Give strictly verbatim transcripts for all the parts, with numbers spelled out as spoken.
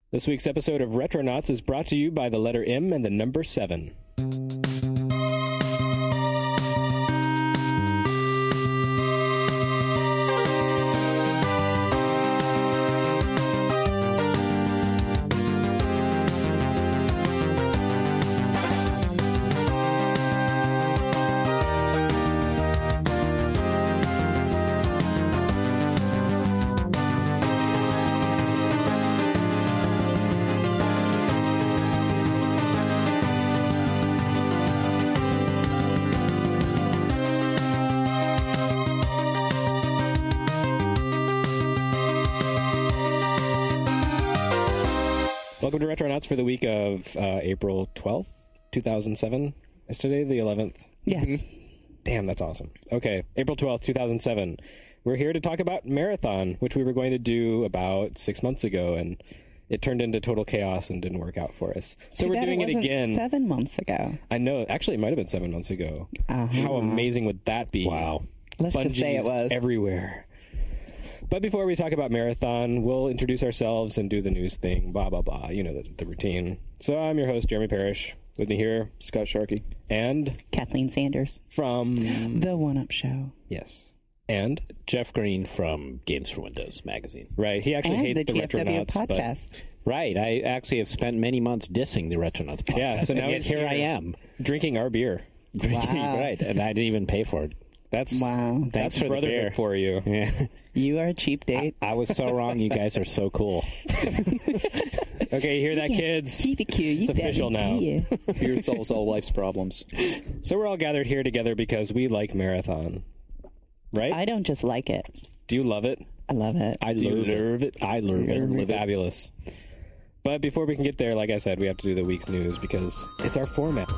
This week's episode of Retronauts is brought to you by the letter M and the number seven. Welcome to Retronauts for the week of uh, April twelfth, two thousand seven. Is today the eleventh? Yes. Damn, that's awesome. Okay, April twelfth, two thousand seven. We're here to talk about Marathon, which we were going to do about six months ago, and it turned into total chaos and didn't work out for us. So Too we're bad doing it it wasn't again. Seven months ago. I know. Actually, it might have been seven months ago. Uh-huh. How amazing would that be? Wow. Let's just say it Bungees was. everywhere. But before we talk about Marathon, we'll introduce ourselves and do the news thing, blah, blah, blah. You know the, the routine. So I'm your host, Jeremy Parrish. With me here, Scott Sharkey. and Kathleen Sanders. from... The One Up Show. Yes. And? Jeff Green from Games for Windows magazine. Right, he actually And hates the the G F W Retronauts. but- podcast. Right. I actually have spent many months dissing the Retronauts podcast. Yeah, so now and yet it's here here. I am. Drinking our beer. Drinking, Wow. right. And I didn't even pay for it. That's Wow. that's Thanks for the brotherhood beer. for you. Yeah. You are a cheap date. I was so wrong. You guys are so cool. Okay, you hear that, kids? P B Q, you It's better official now. be. Beer solves all life's problems. So we're all gathered here together because we like Marathon. Right? I don't just like it. Do you love it? I love it. I Do you love love it. I love it. Live it. Fabulous. But before we can get there, like I said, we have to do the week's news because it's our format.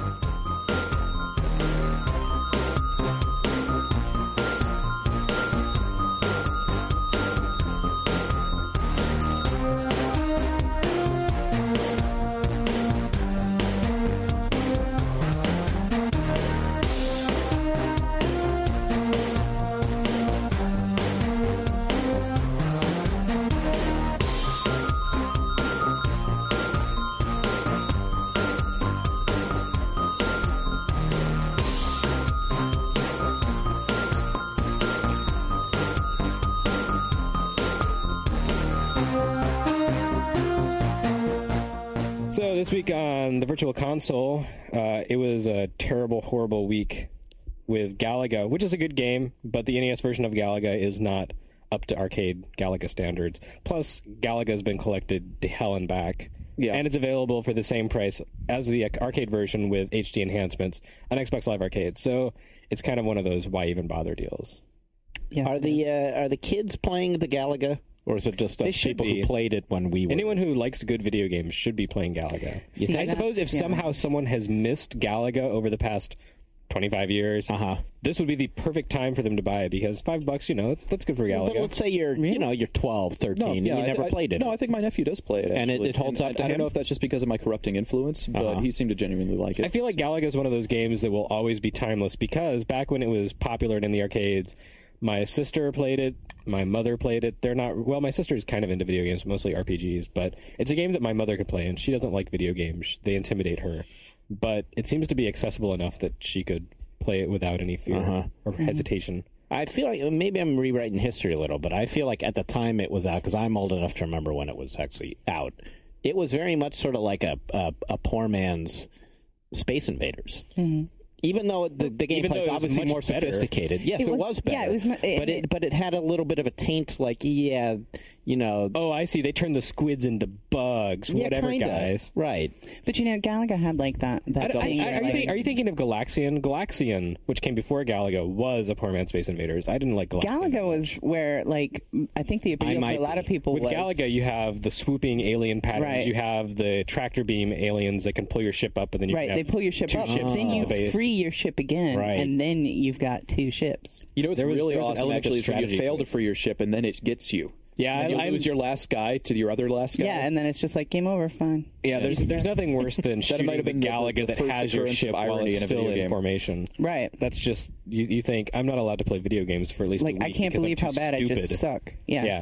So this week on the Virtual Console, uh, it was a terrible, horrible week with Galaga, which is a good game, but the N E S version of Galaga is not up to arcade Galaga standards. Plus, Galaga has been collected to hell and back. Yeah. And it's available for the same price as the arcade version with H D enhancements on Xbox Live Arcade. So it's kind of one of those why even bother deals. Yes, Are it the is. uh, are the kids playing the Galaga? Or is it just They us should people be. who played it when we were? Anyone who likes good video games should be playing Galaga. See, I that's- suppose if yeah. somehow someone has missed Galaga over the past twenty-five years, Uh-huh. this would be the perfect time for them to buy it because five bucks, you know, that's, that's good for But Galaga. let's say you're, you know, you're twelve, thirteen, and you I- never I- played it. No, I think my nephew does play it, And it- actually. it holds And up to I, I him? don't know if that's just because of my corrupting influence, but Uh-huh. he seemed to genuinely like it. I feel like Galaga is one of those games that will always be timeless because back when it was popular and in the arcades, my sister played it, my mother played it. They're not, well, my sister's kind of into video games, mostly R P Gs, but it's a game that my mother could play, and she doesn't like video games. They intimidate her. But it seems to be accessible enough that she could play it without any fear Uh-huh. or hesitation. I feel like maybe I'm rewriting history a little, but I feel like at the time it was out, because I'm old enough to remember when it was actually out. It was very much sort of like a a, a poor man's Space Invaders. Mm-hmm. Even though the, the Even gameplay though is it was obviously much more better. sophisticated. Yes, It it was- was, better. yeah, it was mu- it- but it but it had a little bit of a taint, like yeah, you know. Oh, I see. They turned the squids into bugs. yeah, Whatever, kinda. guys. Right. But you know, Galaga had like that. I, that I, thing I, where, are, you like, think, are you thinking of Galaxian? Galaxian, which came before Galaga, was a poor man's Space Invaders. I didn't like Galaxian. Galaga was where, like, I think the appeal for might a lot be. of people With was Galaga, you have the swooping alien patterns. Right. You have the tractor beam aliens that can pull your ship up, and then you right. can They have pull your ship two up, ships then on you the base. free your ship again, Right. and then you've got two ships. You know what's There was- really there was an awesome, element of actually, is when you strategy fail to to it. free your ship, and then it gets you. Yeah, And I, you I lose your last guy to your other last guy. Yeah, and then it's just like game over. Fine. yeah. There's there's nothing worse than shooting might have the been the- Galaga the that first has your occurrence ship of while irony it's in a still video in game. formation. Right. That's just you. You think I'm not allowed to play video games for at least a Like week I can't because I'm believe too how bad stupid. I just suck. Yeah. Yeah.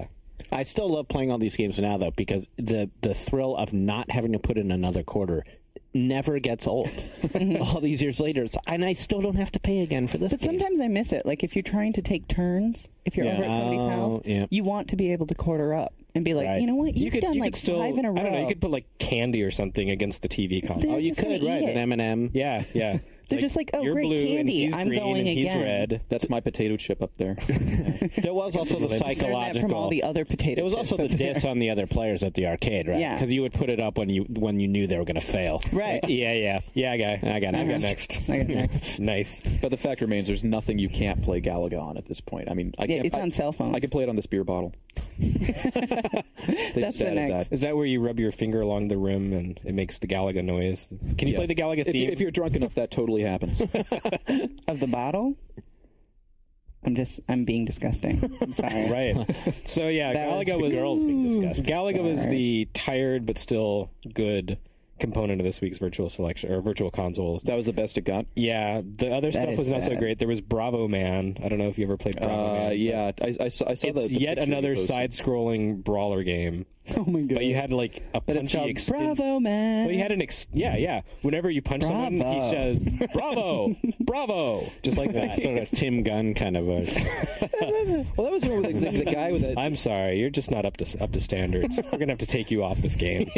I still love playing all these games now, though, because the the thrill of not having to put in another quarter never gets old. All these years later, it's, and I still don't have to pay again for this. But game. sometimes I miss it. Like if you're trying to take turns, if you're Yeah. over at somebody's Oh, house, yeah. you want to be able to quarter up and be like, Right. you know what, you've you could, done you like could still, five in a row. I don't know. You could put like candy or something against the T V console. They're Oh, you just gonna could, right? eat An it. M and M. Yeah, yeah. They're just like, oh, you're great blue and candy. he's I'm green going and again. He's red. That's my potato chip up there. There was also the Learned that psychological. from all the other potato It was chips also the up there. diss on the other players at the arcade, right? Yeah. Because you would put it up when you when you knew they were going to fail. Right. Yeah, yeah, yeah. I got, I got I got next. next. I got next. Nice. But the fact remains, there's nothing you can't play Galaga on at this point. I mean, I Yeah, can't. it's I, on cell phones. I can play it on this beer bottle. They That's just the added next. that. Is that where you rub your finger along the rim and it makes the Galaga noise? Can you Yeah. play the Galaga If, theme? you, if you're drunk enough, that totally happens. Of the bottle? I'm just, I'm being disgusting. I'm sorry. Right. So yeah, That was Galaga the was girls being disgusting. Galaga was Sorry. the tired but still good component of this week's virtual selection or virtual consoles. That was the best it got. Yeah, the other That stuff is was not so sad. great. There was Bravo Man. I don't know if you ever played Bravo Uh, Man. yeah, I, I saw, I saw the, It's the yet picture you another posted. side-scrolling brawler game. Oh my god. But you had like a But it's punchy called extend- Bravo, man. Well, you had an ex- yeah, yeah. Whenever you punch someone, he Bravo. says "Bravo, Bravo," just like that. Sort of Tim Gunn kind of a. Well, that was the, the, the guy with the. I'm sorry, you're just not up to up to standards. We're gonna have to take you off this game.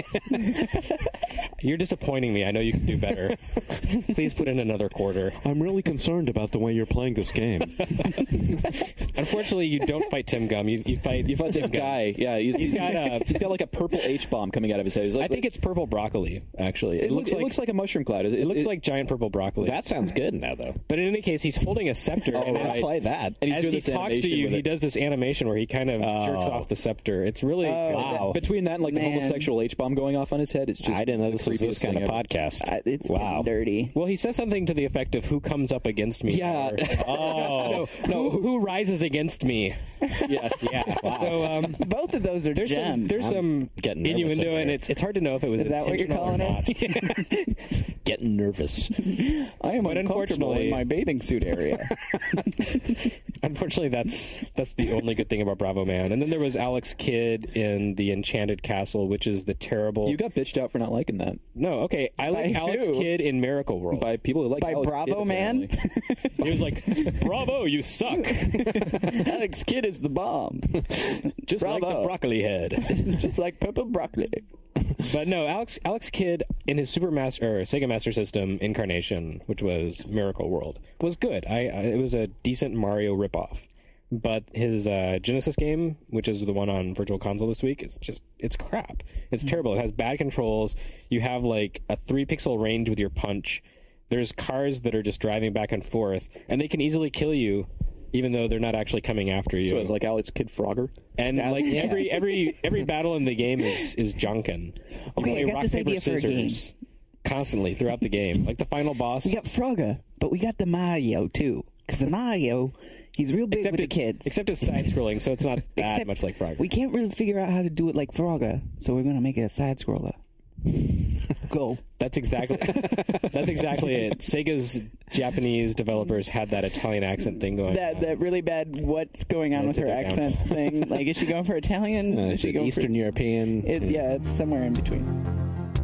You're disappointing me. I know you can do better. Please put in another quarter. I'm really concerned about the way you're playing this game. Unfortunately, you don't fight Tim Gum. You, you fight You fight this Tim Gunn. guy. Yeah, he's, He's got a- he's got like a purple H bomb coming out of his head. He's like, I think it's purple broccoli. Actually, it, looks, like it looks like a mushroom cloud. Is, it looks like giant purple broccoli. That sounds good now, though. But in any case, he's holding a scepter. Oh, and right. as, Play that. And he's as doing he this talks to animation you, with he it. does this animation where he kind of jerks Oh. off the scepter. It's really Oh, wow. Between that and like Man. the homosexual H bomb going off on his head, it's just. I didn't know the this was this creepiest kind of thing ever. podcast. Uh, it's Wow. getting dirty. Well, he says something to the effect of "Who comes up against me?" Yeah. Or, oh no, who, who rises against me? Yeah, Yeah. So um, Both of those are there's some gems. there's I'm some getting nervous innuendo, over and here. it's it's hard to know if it was Is that what you're intentional or calling it? not. Getting nervous. I am But uncomfortable unfortunately- in my bathing suit area. Unfortunately, that's that's the only good thing about Bravo Man. And then there was Alex Kidd in the Enchanted Castle, which is the terrible. you got bitched out for not liking that no, okay, I like By Alex who? Kidd in Miracle World. by people who like By Alex Bravo Kidd, Man? apparently. He was like, "Bravo, you suck!" Alex Kidd is the bomb. Just like the Bravo. broccoli head. Just like purple broccoli. But no, Alex Alex Kidd in his Super Master or Sega Master System incarnation, which was Miracle World, was good. I, I it was a decent Mario ripoff. But his uh, Genesis game, which is the one on Virtual Console this week, is just it's crap. It's terrible. It has bad controls. You have like a three pixel range with your punch. There's cars that are just driving back and forth, and they can easily kill you, even though they're not actually coming after you. So it's like Alex Kidd Frogger. And like Yeah. every every every battle in the game is is Junkin. You Okay, play I got rock this paper idea for a game. scissors constantly throughout the game. Like the final boss. We got Frogger, but we got the Mario too. Because the Mario, he's real big except with the it's, kids. except it's side scrolling, so it's not that Except much like Frogger. We can't really figure out how to do it like Frogger, so we're gonna make it a side scroller. Go. That's exactly that's exactly it. Sega's Japanese developers had that Italian accent thing going. That on. that really bad. What's going on I with her took it down. accent thing? Like, is she going for Italian? Uh, is she going Eastern for? European. It, yeah, it's somewhere in between.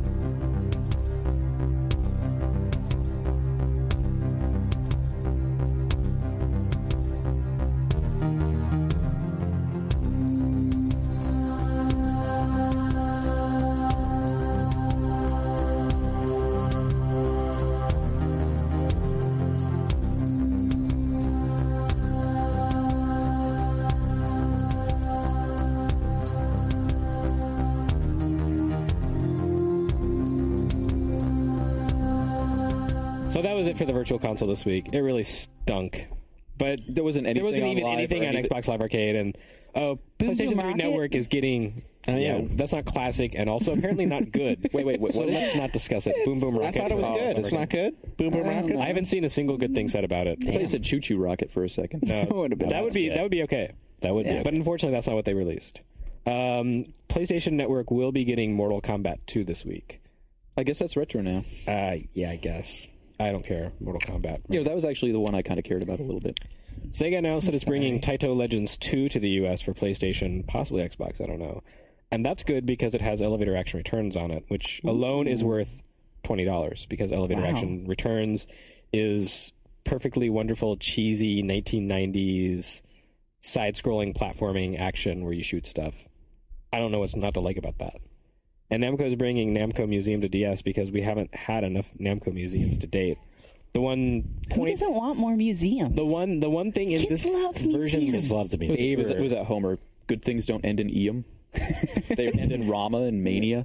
So that was it for the Virtual Console this week. It really stunk. But There wasn't anything there wasn't on even live anything or on anything- Xbox Live Arcade, and oh, Boom PlayStation Boom three Rocket? Network is getting. Oh, yeah, yeah. that's not classic, and also apparently not good. Wait, wait, wait, So what is let's not discuss it. Boom Boom I Rocket. thought it was Oh, good. It's okay. not good. Boom Boom I don't Rocket. know. I haven't seen a single good thing said about it. I thought you said Choo Choo Rocket for a second. No, Would've been that would be good. that would be okay. That would Yeah. be. But unfortunately, that's not what they released. Um, PlayStation Network will be getting Mortal Kombat two this week. I guess that's retro now. Uh, yeah, I guess. I don't care. Mortal Kombat. You know, that was actually the one I kind of cared about a little bit. Sega announced that it's bringing Taito Legends two to the U S for PlayStation, possibly Xbox, I don't know. And that's good because it has Elevator Action Returns on it, which Ooh. alone is worth twenty dollars because Elevator wow. Action Returns is perfectly wonderful, cheesy nineteen nineties side-scrolling platforming action where you shoot stuff. I don't know what's not to like about that. And Namco is bringing Namco Museum to D S because we haven't had enough Namco museums to date. The one point, who doesn't want more museums? The one, the one thing in Kids this love version museums. love the museum. Was, was, was that Homer? Good things don't end in Eum. They end in Rama and Mania.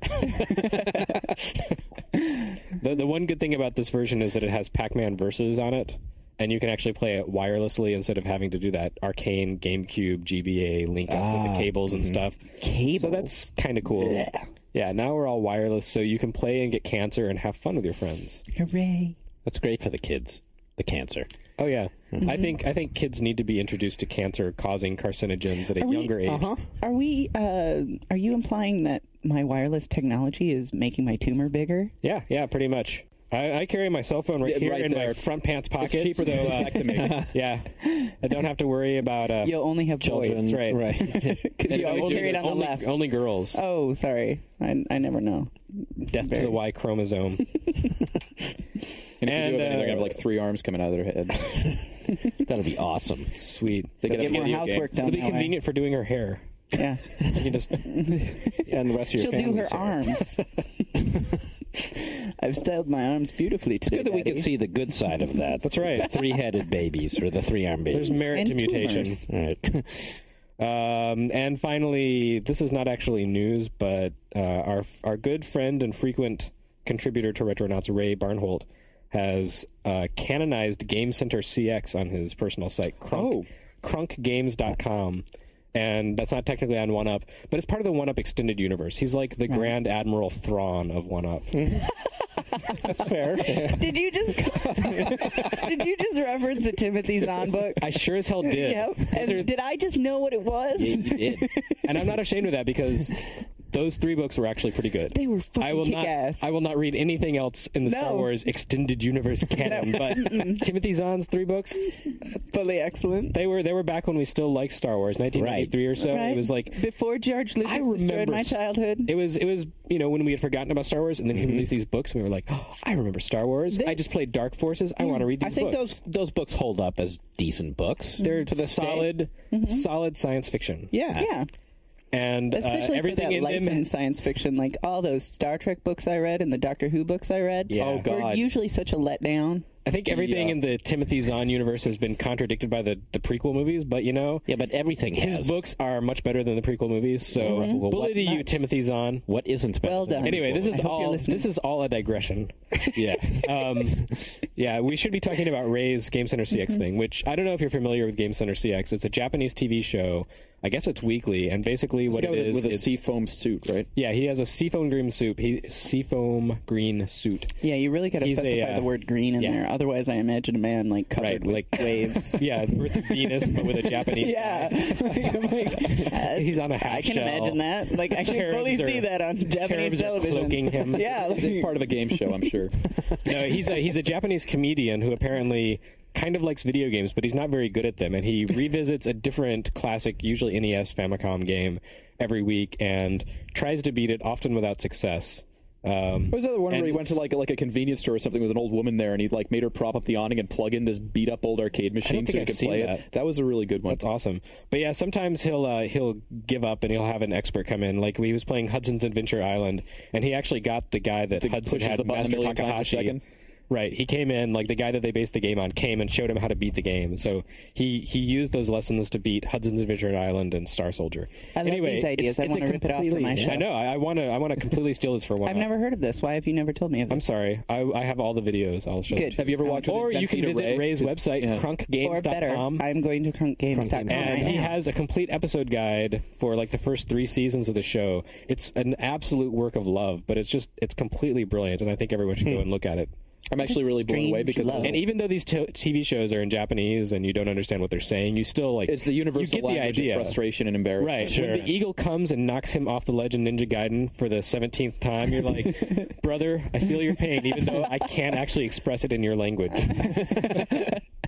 the the one good thing about this version is that it has Pac-Man Versus on it, and you can actually play it wirelessly instead of having to do that arcane GameCube G B A link up ah, with the cables mm-hmm. and stuff. Cables. So that's kind of cool. Yeah. yeah, now we're all wireless, so you can play and get cancer and have fun with your friends. Hooray! That's great for the kids. The cancer. Oh yeah, mm-hmm. I think I think kids need to be introduced to cancer-causing carcinogens at a are younger we, age. Uh-huh. Are we? Uh, are you implying that my wireless technology is making my tumor bigger? Yeah, yeah, pretty much. I, I carry my cell phone right yeah, here right in there. my front pants pocket. It's cheaper than a vasectomy. Yeah, I don't have to worry about. Uh, You'll only have children, boys, right? Right. Because you always carry it on only, the left. Only girls. Oh, sorry. I I never know. Death Very. to the Y chromosome. And if and, you do have uh, they're going to have like three arms coming out of their head. That'll be awesome. Sweet. They can get more housework done. It'll be convenient way. for doing her hair. Yeah. You can just, and the rest of your She'll do her hair. arms. I've styled my arms beautifully today. It's good that Daddy. we can see the good side of that. That's right. Three-headed babies, or the three-arm babies. There's merit and to mutation. Right. Um, and finally, this is not actually news, but uh, our our good friend and frequent contributor to Retronauts, Ray Barnholt, has uh, canonized Game Center C X on his personal site, crunk, oh. crunk games dot com. And that's not technically on one up, but it's part of the one up extended universe. He's like the Grand Admiral Thrawn of one up. That's fair. Did you just did you just reference the Timothy Zahn book? I sure as hell did. Yep. And are, did I just know what it was? Yeah, you did. And I'm not ashamed of that because those three books were actually pretty good. They were fucking I will kick-ass. not. I will not read anything else in the No. Star Wars extended universe canon. But Timothy Zahn's three books, fully excellent. they were they were back when we still liked Star Wars, nineteen ninety-three or so. Right. It was like before George Lucas I destroyed remember my s- childhood. It was it was you know when we had forgotten about Star Wars, and then he released these books, and we were like, oh, I remember Star Wars. They- I just played Dark Forces. I want to read these I think books. those those books hold up as decent books. They're to the solid, solid science fiction. Yeah. Yeah. And uh, Especially everything for that in them. licensed science fiction, like all those Star Trek books I read and the Doctor Who books I read. Yeah. Oh, were God. usually such a letdown. I think everything Yeah. in the Timothy Zahn universe has been contradicted by the, the prequel movies, but you know, Yeah, but everything his has. books are much better than the prequel movies. So, Mm-hmm. Well, bully what to you, not? Timothy Zahn. What isn't better Well than done. Anyway, this I is hope you're all listening. this is all a digression. Yeah. Um, yeah, we should be talking about Ray's Game Center C X Mm-hmm. thing, which I don't know if you're familiar with Game Center C X. It's a Japanese T V show. I guess it's weekly, and basically This what guy it with, a- is, with a it's- seafoam suit, right? yeah, he has a seafoam green suit. He seafoam green suit. Yeah, you really got to He's a, specify uh, the word green in yeah. there. Otherwise, I imagine a man like covered Right, with like- waves. Yeah, Earth of Venus, but with a Japanese. Yeah. I'm like, that's- He's on a half I can shell. imagine that. Like, I can Cherubs fully are- see that on Japanese cherubs are television. cloaking him. Yeah. It's, it's part of a game show, I'm sure. No, he's a he's a Japanese comedian who apparently kind of likes video games, but he's not very good at them. And he revisits a different classic, usually N E S Famicom game every week, and tries to beat it, often without success. Um, What was the other one and where he went to it's- like a, like a convenience store or something with an old woman there, and he like made her prop up the awning and plug in this beat up old arcade machine think so he I've could seen play that. it. That was a really good one. That's awesome. But yeah, sometimes he'll uh, he'll give up and he'll have an expert come in. Like he was playing Hudson's Adventure Island, and he actually got the guy that That Hudson pushes had, the button a Master million times a Takahashi. second. Right, he came in, like the guy that they based the game on came and showed him how to beat the game. So he, he used those lessons to beat Hudson's Adventure Island and Star Soldier. I love anyway, these ideas. It's, I it's a wanna rip it off for completely- my show. I know. I want to. I want to completely steal this for one. I've never heard of this. Why have you never told me of this? I'm sorry. I, I have all the videos. I'll show. Good. them. Have you ever watched Or Within ten you can Feet of visit Ray? Ray's website, Yeah. crunk Or games dot better, com. I'm going to crunk games dot com And right he now. has a complete episode guide for like the first three seasons of the show. It's an absolute work of love, but it's just it's completely brilliant, and I think everyone should go and look at it. I'm actually really blown away Strange because love. And even though these t- TV shows are in Japanese and you don't understand what they're saying, you still like it's the universal you get the language idea. of frustration and embarrassment. Right. When the eagle comes and knocks him off the ledge in Ninja Gaiden for the seventeenth time, you're like, brother, I feel your pain, even though I can't actually express it in your language.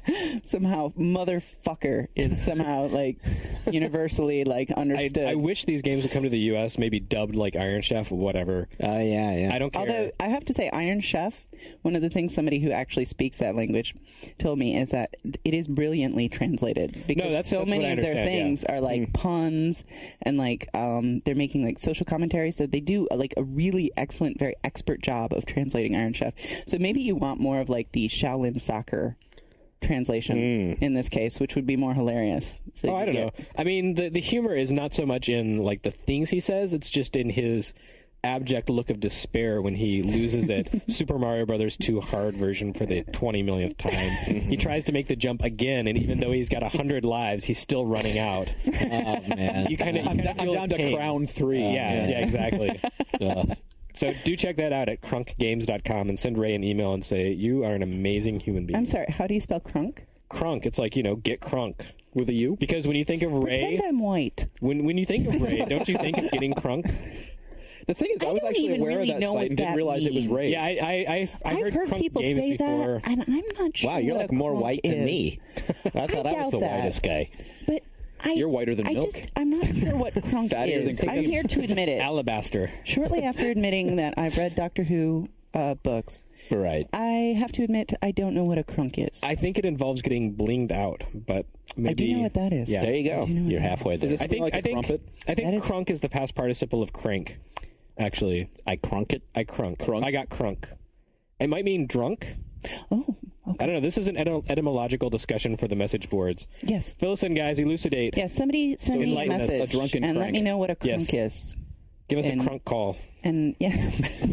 somehow motherfucker is somehow like universally like I, understood. I wish these games would come to the U S, maybe dubbed like Iron Chef, whatever. Oh yeah, yeah. I don't care. Although I have to say, Iron Chef, one of the things somebody who actually speaks that language told me is that it is brilliantly translated because that's- so that's what many I of their understand, things yeah. are like puns and like um, they're making like social commentary. So they do uh, like a really excellent, very expert job of translating Iron Chef. So maybe you want more of like the Shaolin Soccer translation in this case, which would be more hilarious. So Oh, you I don't get- know. I mean, the the humor is not so much in like the things he says; it's just in his abject look of despair when he loses it. Super Mario Brothers two hard version for the twenty millionth time. He tries to make the jump again, and even though he's got a hundred lives, he's still running out. Oh man. You kind of I'm, da- I'm down to Crown three. Yeah, yeah, exactly. Ugh. So do check that out at crunk games dot com and send Ray an email and say you are an amazing human being. I'm sorry. How do you spell crunk? Crunk. It's like, you know, get crunk. With a U? Because when you think of Ray, Pretend I'm white. when when you think of Ray, don't you think of getting crunk? The thing is, I, I was don't actually even aware really of that know site what and didn't that realize it was means. Ray's. Yeah, I I I, I I've heard, heard crunk people games say before. that, and I'm not sure. Wow, you're what like a more crunk white than is. me. I thought I, was doubt the that. whitest guy. But I, You're whiter than I milk. Just, I'm not sure what crunk Fattier than is. I'm cookies. here to admit it. Alabaster. Shortly after admitting that I've read Doctor Who uh, books, Right. I have to admit I don't know what a crunk is. I think it involves getting blinged out, but maybe I do know what that is. Yeah. There you I go. do know what You're that halfway is. there. Is I it think like a I think crumpet? I think That is- crunk is the past participle of crank. Actually, I crunk it. I crunk. Crunk? I got crunk. It might mean drunk. Oh, I okay. don't know. This is an etym- etymological discussion for the message boards. Yes. Fill us in, guys. Elucidate. Yes, somebody send me a enlighten us. message A drunken and let crank. me know what a crunk Yes. is. Give us And- a crunk call. And yeah.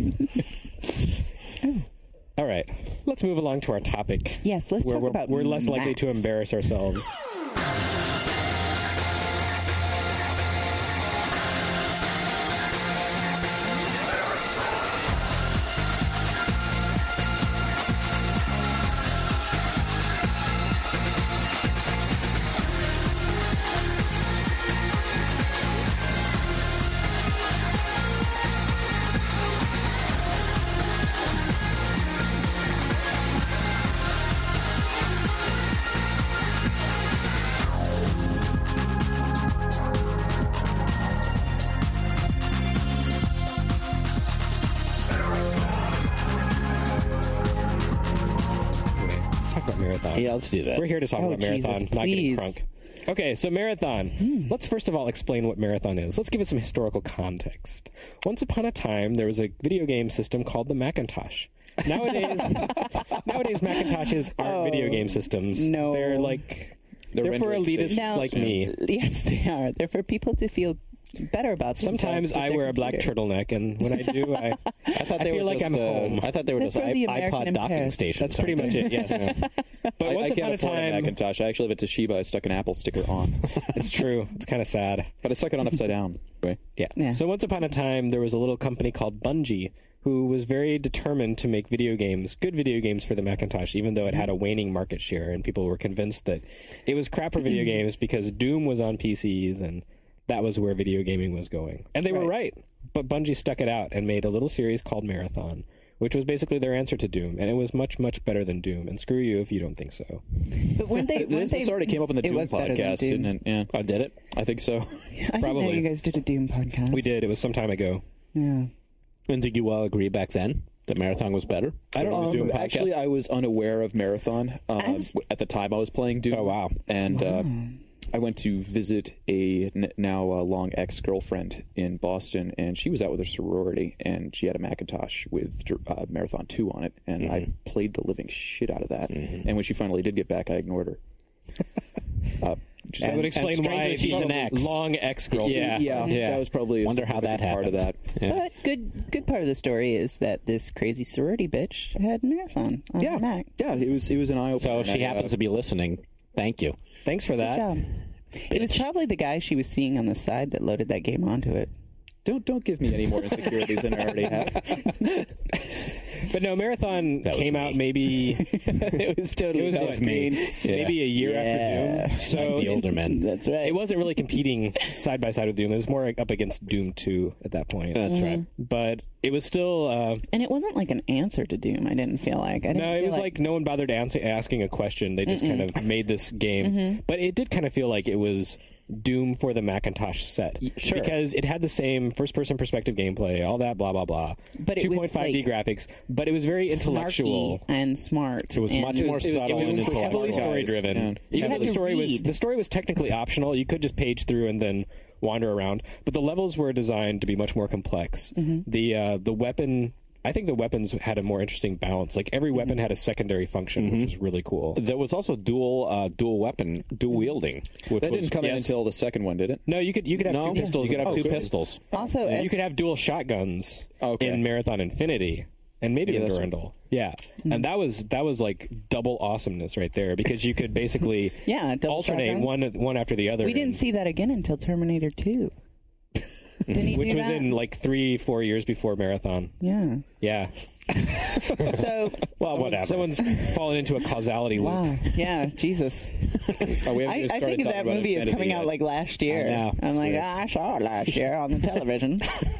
All right. Let's move along to our topic. Yes, let's where talk we're, about we're less likely to Max. embarrass ourselves. Let's talk about marathon. Yeah, let's do that. We're here to talk Oh, about marathon, Jesus, not getting please. crunk. Okay, so marathon. Let's first of all explain what marathon is. Let's give it some historical context. Once upon a time, there was a video game system called the Macintosh. Nowadays, nowadays Macintoshes aren't Oh, video game systems. no. They're like They're they're, for rendering elitists stations. Now- like me. Yes, they are. They're for people to feel better about themselves. Sometimes with I their wear a black computer. turtleneck, and when I do, I I thought I they feel were like just, I'm uh, home. I thought they were They're just for the i- American iPod docking impaired. stations. that's pretty much it. Yes, but I, once I upon can't a afford a time, Macintosh. I actually have a Toshiba. I stuck an Apple sticker on, it's true. It's kind of sad. but I stuck it on upside down. Anyway. Yeah. Yeah. So once upon a time, there was a little company called Bungie who was very determined to make video games, good video games for the Macintosh, even though it had a waning market share, and people were convinced that it was crap for video games because Doom was on P Cs and that was where video gaming was going. And they were right. But Bungie stuck it out and made a little series called Marathon, which was basically their answer to Doom, and it was much, much better than Doom. And screw you if you don't think so. But when they, when This, they, this already came up in the it Doom was better than podcast, Doom. didn't it? Yeah, Oh, did it? I think so. I didn't know Probably. you guys did a Doom podcast. We did. It was some time ago. Yeah. And did you all agree back then that Marathon was better? I don't Um, know. Doom podcast. actually, I was unaware of Marathon um, As- at the time I was playing Doom. Oh, wow. And Uh, I went to visit a n- now uh, long ex-girlfriend in Boston, and she was out with her sorority, and she had a Macintosh with uh, Marathon two on it, and I played the living shit out of that. And when she finally did get back, I ignored her. uh, just- That would explain and why strangely, she's an probably ex. long ex-girlfriend. Yeah. yeah, Yeah. that was probably a Wonder how that significant part of that. happened. Yeah. But good good part of the story is that this crazy sorority bitch had Marathon on Yeah, her Mac. yeah, it was it was an eye So opener. if she happens to be listening, thank you. Thanks for Good that. job. It was probably the guy she was seeing on the side that loaded that game onto it. Don't don't give me any more insecurities than I already have. But no, Marathon That was came me. out maybe it was totally it was that what, was me. maybe a year Yeah. after Doom. So the older men. That's right. it wasn't really competing side by side with Doom. It was more up against Doom two at that point. That's right. But it was still uh, And it wasn't like an answer to Doom. I didn't feel like. I didn't no, it feel was like, no one bothered answer, asking a question. They just kind of made this game. Mm-hmm. But it did kind of feel like it was Doom for the Macintosh set. Sure. Because it had the same first-person perspective gameplay, all that, blah, blah, blah. But it was, two point five D like, graphics. But it was very intellectual. snarky and smart. It was and much more It was, subtle it was and heavily intellectual. story driven. Yeah. Even You though had the to story was read. the story was technically optional. You could just page through and then wander around. But the levels were designed to be much more complex. Mm-hmm. The uh, the weapon. I think the weapons had a more interesting balance. Like every weapon had a secondary function, which was really cool. There was also dual uh, dual weapon, dual wielding. Which That was, didn't come in yes. until the second one, did it? No, you could you could have no two pistols. You could have and two pistols. pistols. Also, You as, could have dual shotguns Okay. in Marathon Infinity, and maybe Maybe in that's Durandal. Yeah, and that was that was like double awesomeness right there because you could basically Yeah, double alternate shotguns. one one after the other. we didn't and- see that again until Terminator two. Didn't he which do was that? in like three four years before Marathon. Yeah. Yeah. So, Well, Someone- whatever. Someone's fallen into a causality loop. wow. Yeah, Jesus. Oh, we haven't I, even I started think talking that about movie is Infinity coming yet. out like last year. I know. I'm like, Yeah. ah, I saw it last year on the television.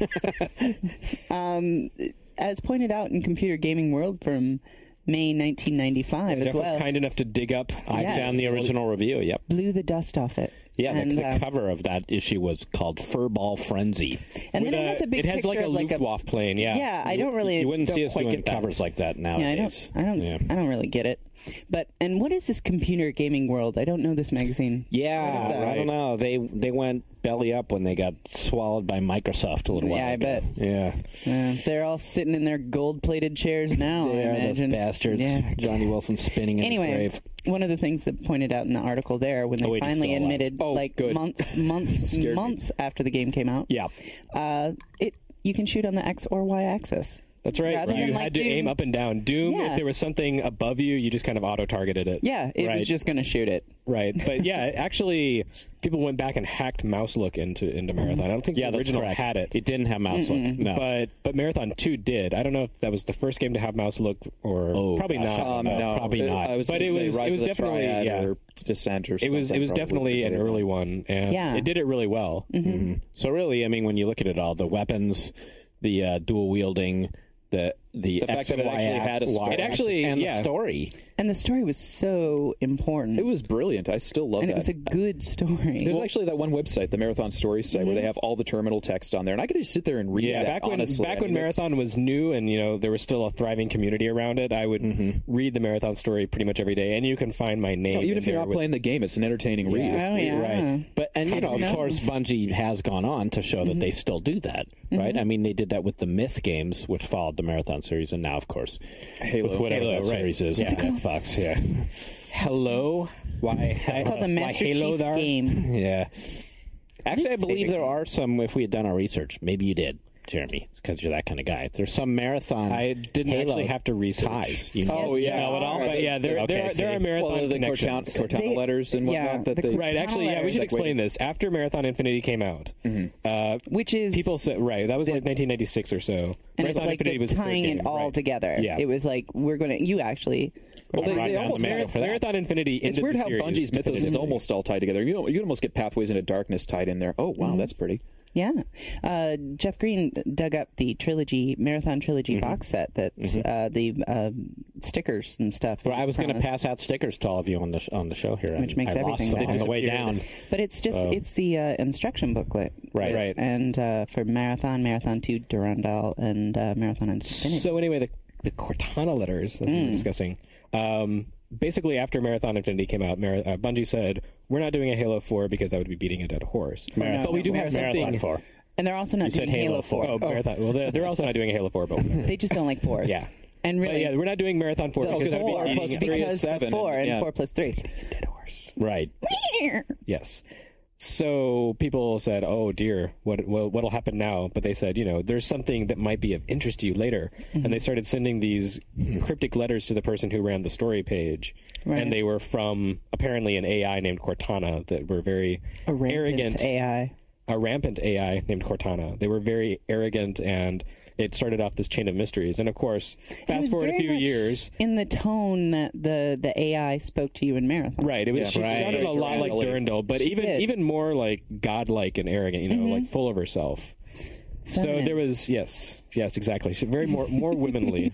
um, as pointed out in Computer Gaming World from May nineteen ninety-five as Jeff well, was kind enough to dig up. I Yes. found the original review. Yep. blew the dust off it. Yeah, and, the, the uh, cover of that issue was called Furball Frenzy. and with then it a- has a big it has picture like a of like a Luftwaffe plane. Yeah. yeah. I don't really You wouldn't don't see us quite doing get that. covers like that Yeah, I nowadays. don't. I don't. Yeah. I don't really get it. But and what is this Computer Gaming World? I don't know this magazine. Yeah, What is that? I don't know. They they went belly up when they got swallowed by Microsoft a little Yeah, while I ago. bet. Yeah, Uh, they're all sitting in their gold-plated chairs now. I they are those imagine. bastards. Yeah. Johnny Wilson spinning in Anyway, his grave. one of the things that pointed out in the article there, when they Oh, wait, he's finally still alive. admitted, Oh, like good. months, months, Scared me. months after the game came out, Yeah, uh, it you can shoot on the X or Y axis. That's right. Rather You than, like, had to Doom- aim up and down. Doom, Yeah. if there was something above you, you just kind of auto-targeted it. Yeah, it Right. was just going to shoot it. Right. But yeah, actually, people went back and hacked mouse look into into Marathon. I don't think yeah, the that's original correct. had it. It didn't have mouse look. No, But but Marathon two did. I don't know if that was the first game to have mouse look or Oh, probably gosh, not. Um, Uh, no, probably uh, not. I was But gonna it say was- Rise it was of the definitely- Triad yeah. or Descent or It something. was it was probably definitely the an better early one. one, and Yeah. it did it really well. Mhm. So really, I mean, when you look at it all, the weapons, the uh, dual wielding, the the, The fact X that it and Y actually act- had a story. Y It actually- and yeah. the story. And the story was so important. It was brilliant. I still love and that. it was a good story. There's actually that one website, the Marathon Stories site, where they have all the terminal text on there, and I could just sit there and read Yeah, that. back when honestly. back I when mean, that's- Marathon was new and you know there was still a thriving community around it, I would read the Marathon story pretty much every day, and you can find my name. No, even in if you're there not with- playing the game, it's an entertaining read. Oh, yeah. Right. But and you How know, do of you know? course, Bungie has gone on to show that they still do that, right? I mean, they did that with the Myth games, which followed the Marathon series, and now, of course, Halo. with whatever Halo, that right. series is Yeah. on Xbox. Yeah, Hello, why? It's called the why Master Halo Chief there? game. yeah. Actually, I It's believe favorite there game. are some. If we had done our research, maybe you did, Jeremy, because you're that kind of guy. There's some marathon. I didn't Halo actually have to research. ties. You know, Oh, yeah. know it all. But yeah, there, Okay, there, see. there are marathon Well, the Cortana, connections. Cortana They- letters and yeah, whatnot. that the they, Right, actually, yeah, we should Like, explain wait. this. After Marathon Infinity came out, uh, Which is people said, right, that was like nineteen ninety-six or so. and it's Marathon like Infinity the was the third tying it game, all right. together. Yeah. It was like we're going to. You actually. Well, they, Right they down almost the middle Marathon- for that. Marathon Infinity It's ended weird the how series Bungie's mythos is definitively. almost all tied together. You know, you can almost get Pathways into Darkness tied in there. Oh, wow, that's pretty. Yeah. Uh, Jeff Green dug up the trilogy, Marathon Trilogy box set that uh, the uh, stickers and stuff. Well, I was going to promised. pass out stickers to all of you on the sh- on the show here, Which and makes I lost everything them better. on the way Disappeared. down. But it's just, Um, it's the uh, instruction booklet. Right. Right. And uh, for Marathon, Marathon two, Durandal, and uh, Marathon Infinity. So anyway, the, the Cortana letters that we were discussing. Um, basically, after Marathon Infinity came out, Mar- uh, Bungie said, we're not doing a Halo four because that would be beating a dead horse. Marathon- but we do have Marathon something... four. and they're also not You said doing Halo four. Oh, Marathon. Well, they're, they're also not doing a Halo four, but... They just don't like fours. Yeah. And But really, yeah, we're not doing Marathon four the because that would four be beating plus a three is because seven, the four and- and yeah. four plus three. dead horse. Right. Yes. So people said, "Oh dear, what what what'll happen now?" But they said, "You know, there's something that might be of interest to you later." Mm-hmm. And they started sending these cryptic letters to the person who ran the story page, Right. and they were from apparently an A I named Cortana that were very A rampant arrogant. A I. A rampant A I named Cortana. They were very arrogant and it started off this chain of mysteries. And of course, It fast was forward a very few much years. in the tone that the the A I spoke to you in Marathon. Right. It was, Yeah, she right. sounded a lot like Durandal. Durandal, but She even did. even more like godlike and arrogant, you know, like full of herself. So Feminine. there was, yes, yes, exactly. She, very more more womanly.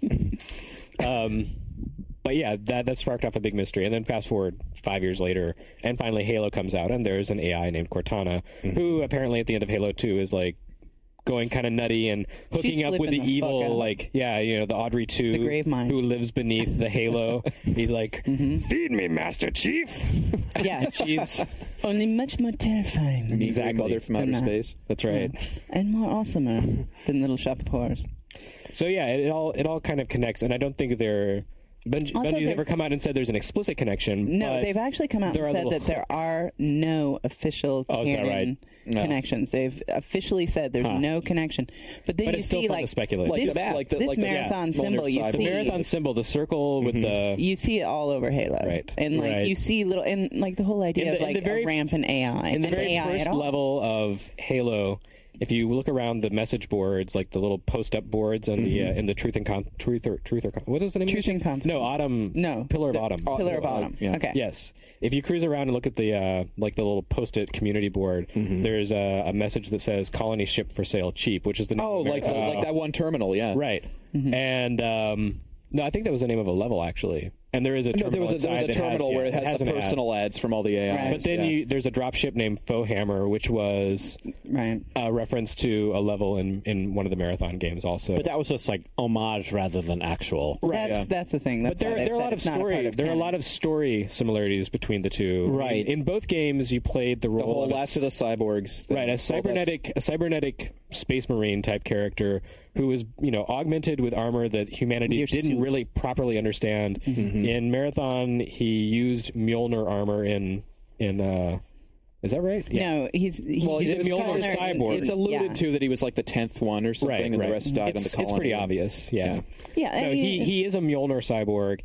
um, but yeah, that that sparked off a big mystery. And then fast forward five years later, and finally Halo comes out, and there's an A I named Cortana, who apparently at the end of Halo two is like going kind of nutty and hooking She's up with the flipping the fuck evil, out. like, yeah, you know, the Audrey two, The grave mind. who lives beneath the Halo. He's like, Mm-hmm. feed me, Master Chief. Yeah, She's only much more terrifying than Exactly. Exactly. Mother from outer Than, uh, space. that's right. and more awesomer than Little Shop of Horrors. So yeah, it, it all it all kind of connects, and I don't think they're Bungie, Also, Bungie's there's- ever come out and said there's an explicit connection. No, but they've actually come out there and are said little that there hooks. are no official Oh, is that canon right? No. connections. They've officially said there's Huh. no connection. But then But you it's still see fun to like speculate. Like this, the- like the- this like the- marathon yeah, symbol you Mjolnir see. the marathon symbol, the circle with the You see it all over Halo, Right. And like Right. you see little, and like the whole idea In the- of in like the very- a rampant A I, in the and very A I first at all. level of Halo. If you look around the message boards, like the little post-up boards and the uh, in the truth and con- truth or truth or con- what is the name? Truth of and it? Consequence. No, Autumn. No. Pillar of The- Autumn. Pillar of Autumn. Yeah. Okay. Yes. If you cruise around and look at the uh, like the little post-it community board, there's a, a message that says "Colony ship for sale, cheap," which is the name Oh, of like the, America. like that one terminal, yeah. Right. And um, no, I think that was the name of a level actually. And there is a No, terminal there was a, there was a inside that has- terminal yeah, where it has, the an ad. personal ads from all the A Is. Right. But then yeah. you, there's a dropship named Foehammer, which was Right. a reference to a level in, in one of the marathon games also. But that was just like homage rather than actual. Right, That's yeah. that's the thing. That's But there, why they've there are a said lot of it's not a story. part of there are a canon. lot of story similarities between the two. Right. In, in both games, you played the role the whole of a last of the cyborgs. thing. right, a All that's- cybernetic, a cybernetic space marine type character who was, you know, augmented with armor that humanity Your didn't suit. really properly understand. In Marathon, he used Mjolnir armor in in. uh Is that right? No, he's he, Well, He's it a was Mjolnir kind of- cyborg. It's alluded yeah. to that he was like the tenth one or something, Right, and right. the rest died it's, on the colony. It's pretty obvious, yeah. Yeah, I no, mean- he he is a Mjolnir cyborg.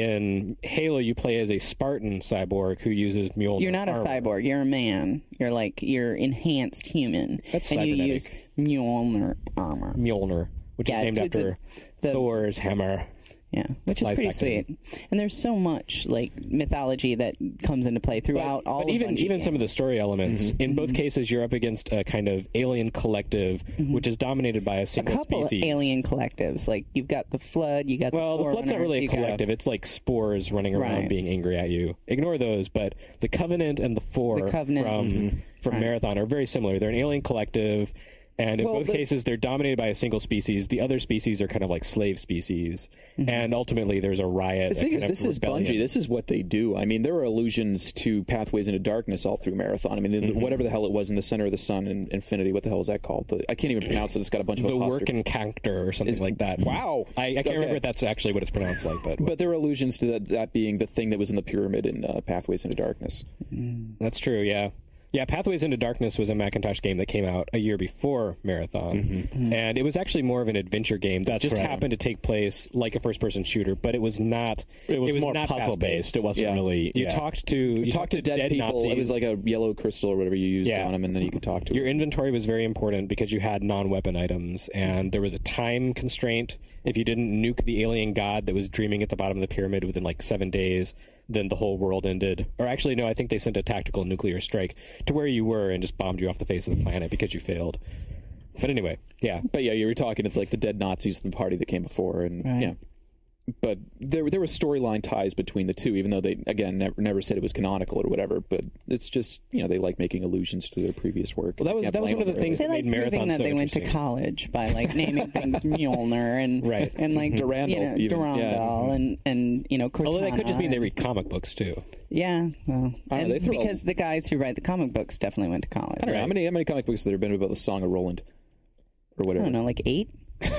In Halo, you play as a Spartan cyborg who uses Mjolnir. You're not a armor. cyborg. You're a man. You're like you're enhanced human, That's and you use cybernetic. Mjolnir armor. Mjolnir, which Yeah, is named it's a- after the- Thor's hammer. Yeah, which is flies pretty back to him. sweet. And there's so much like mythology that comes into play throughout all. but of even Bungie even some of the games. story elements. Mm-hmm. In both cases, you're up against a kind of alien collective, which is dominated by a a single couple species. of alien collectives. Like you've got the Flood. You got Well, the the flood's not Forerunners, really a you got- collective. It's like spores running around Right. being angry at you. Ignore those, but the Covenant and the Four The Covenant. from from Right. Marathon are very similar. They're an alien collective, and in Well, both the- cases, they're dominated by a single species. The other species are kind of like slave species, and ultimately, there's a riot. The thing a is, kind of this is rebellion. Bungie. This is what they do. I mean, there are allusions to Pathways into Darkness all through Marathon. I mean, the, Mm-hmm. whatever the hell it was in the center of the sun in Infinity. What the hell is that called? The, I can't even pronounce it. It's got a bunch of the apostrophe- Workenkankter or something like that. Wow. I, I can't Okay. remember if that's actually what it's pronounced like, but, But there are allusions to that, that being the thing that was in the pyramid in uh, Pathways into Darkness. that's true. Yeah. Yeah, Pathways into Darkness was a Macintosh game that came out a year before Marathon, and it was actually more of an adventure game that That's just right. happened to take place like a first-person shooter, but it was not. It was, more not puzzle fast-paced. based. It wasn't Yeah. really. You yeah. talked to you, You talked to dead, people. Nazis. It was like a yellow crystal or whatever you used Yeah. on them, and then you could talk to Your them. inventory was very important because you had non-weapon items, and there was a time constraint. If you didn't nuke the alien god that was dreaming at the bottom of the pyramid within like seven days, then the whole world ended. Or actually, no, I think they sent a tactical nuclear strike to where you were and just bombed you off the face of the planet because you failed. But anyway, yeah. But yeah, you were talking to like the dead Nazis of the party that came before, and Right. yeah. But there, there were storyline ties between the two, even though they again never, never said it was canonical or whatever. But it's just you know they like making allusions to their previous work. Well, that was Can't that was blame one of the them, things They that like made proving Marathon that so they went to interesting. college by like naming things Mjolnir and Right. and like Durandal, you know, even. Durandal Yeah. and and you know Cortana. Although that could just mean they and- read comic books too. Yeah, well, I don't and know, they throw a- because the guys who write the comic books definitely went to college. I don't know how many how many comic books there have been about the Song of Roland or I whatever. don't know, like eight.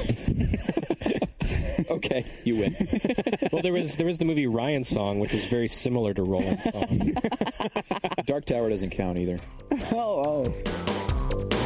Okay, you win. Well, there was there was the movie Ryan's Song, which was very similar to Roland's song. Dark Tower doesn't count either. Oh, oh.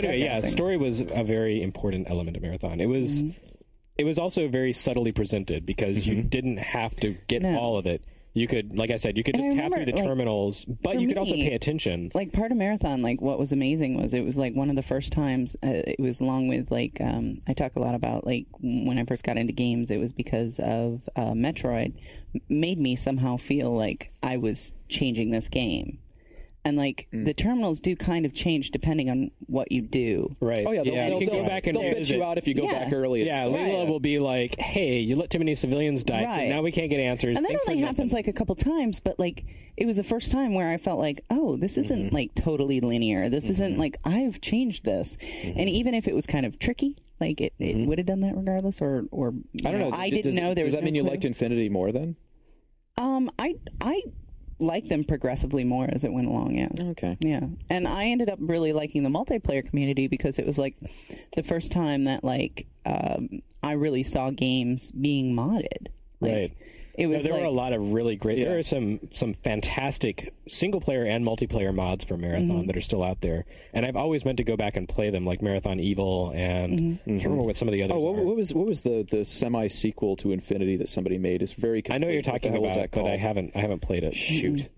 anyway, yeah, progressing. story was a very important element of Marathon. It was, Mm-hmm. it was also very subtly presented because you didn't have to get No. all of it. You could, like I said, you could And just I tap remember, through the like, terminals, but for you could also me, pay attention. Like part of Marathon, like what was amazing was it was like one of the first times uh, it was along with like um, I talk a lot about like when I first got into games, it was because of uh, Metroid m- made me somehow feel like I was changing this game. And like the terminals do kind of change depending on what you do. Right. Oh yeah, they'll, yeah. they'll, You can they'll, go back and they'll bitch visit. you out if you go Yeah. back early. Yeah, It's- Leela will be like, "Hey, you let too many civilians die, so Right. now we can't get answers." And that Thanks for only nothing." happens like a couple times, but like it was the first time where I felt like, oh, this isn't like totally linear. This isn't like I've changed this. And even if it was kind of tricky, like it, it would have done that regardless, or or you I don't know. I D- didn't does, know there Does was that no mean you clue. liked Infinity more then? Um, I I liked them progressively more as it went along. Yeah. Okay. Yeah, and I ended up really liking the multiplayer community because it was like the first time that like um, I really saw games being modded. Like, Right. It No, was there like, were a lot of really great. Yeah. There are some some fantastic single player and multiplayer mods for Marathon Mm-hmm. that are still out there, and I've always meant to go back and play them, like Marathon Evil, and Mm-hmm. I can't remember what some of the others. Oh, what, are. what was what was the, the semi sequel to Infinity that somebody made? It's very. I know what you're complete. talking What the hell about, is that but I called? haven't I haven't played it. Shoot.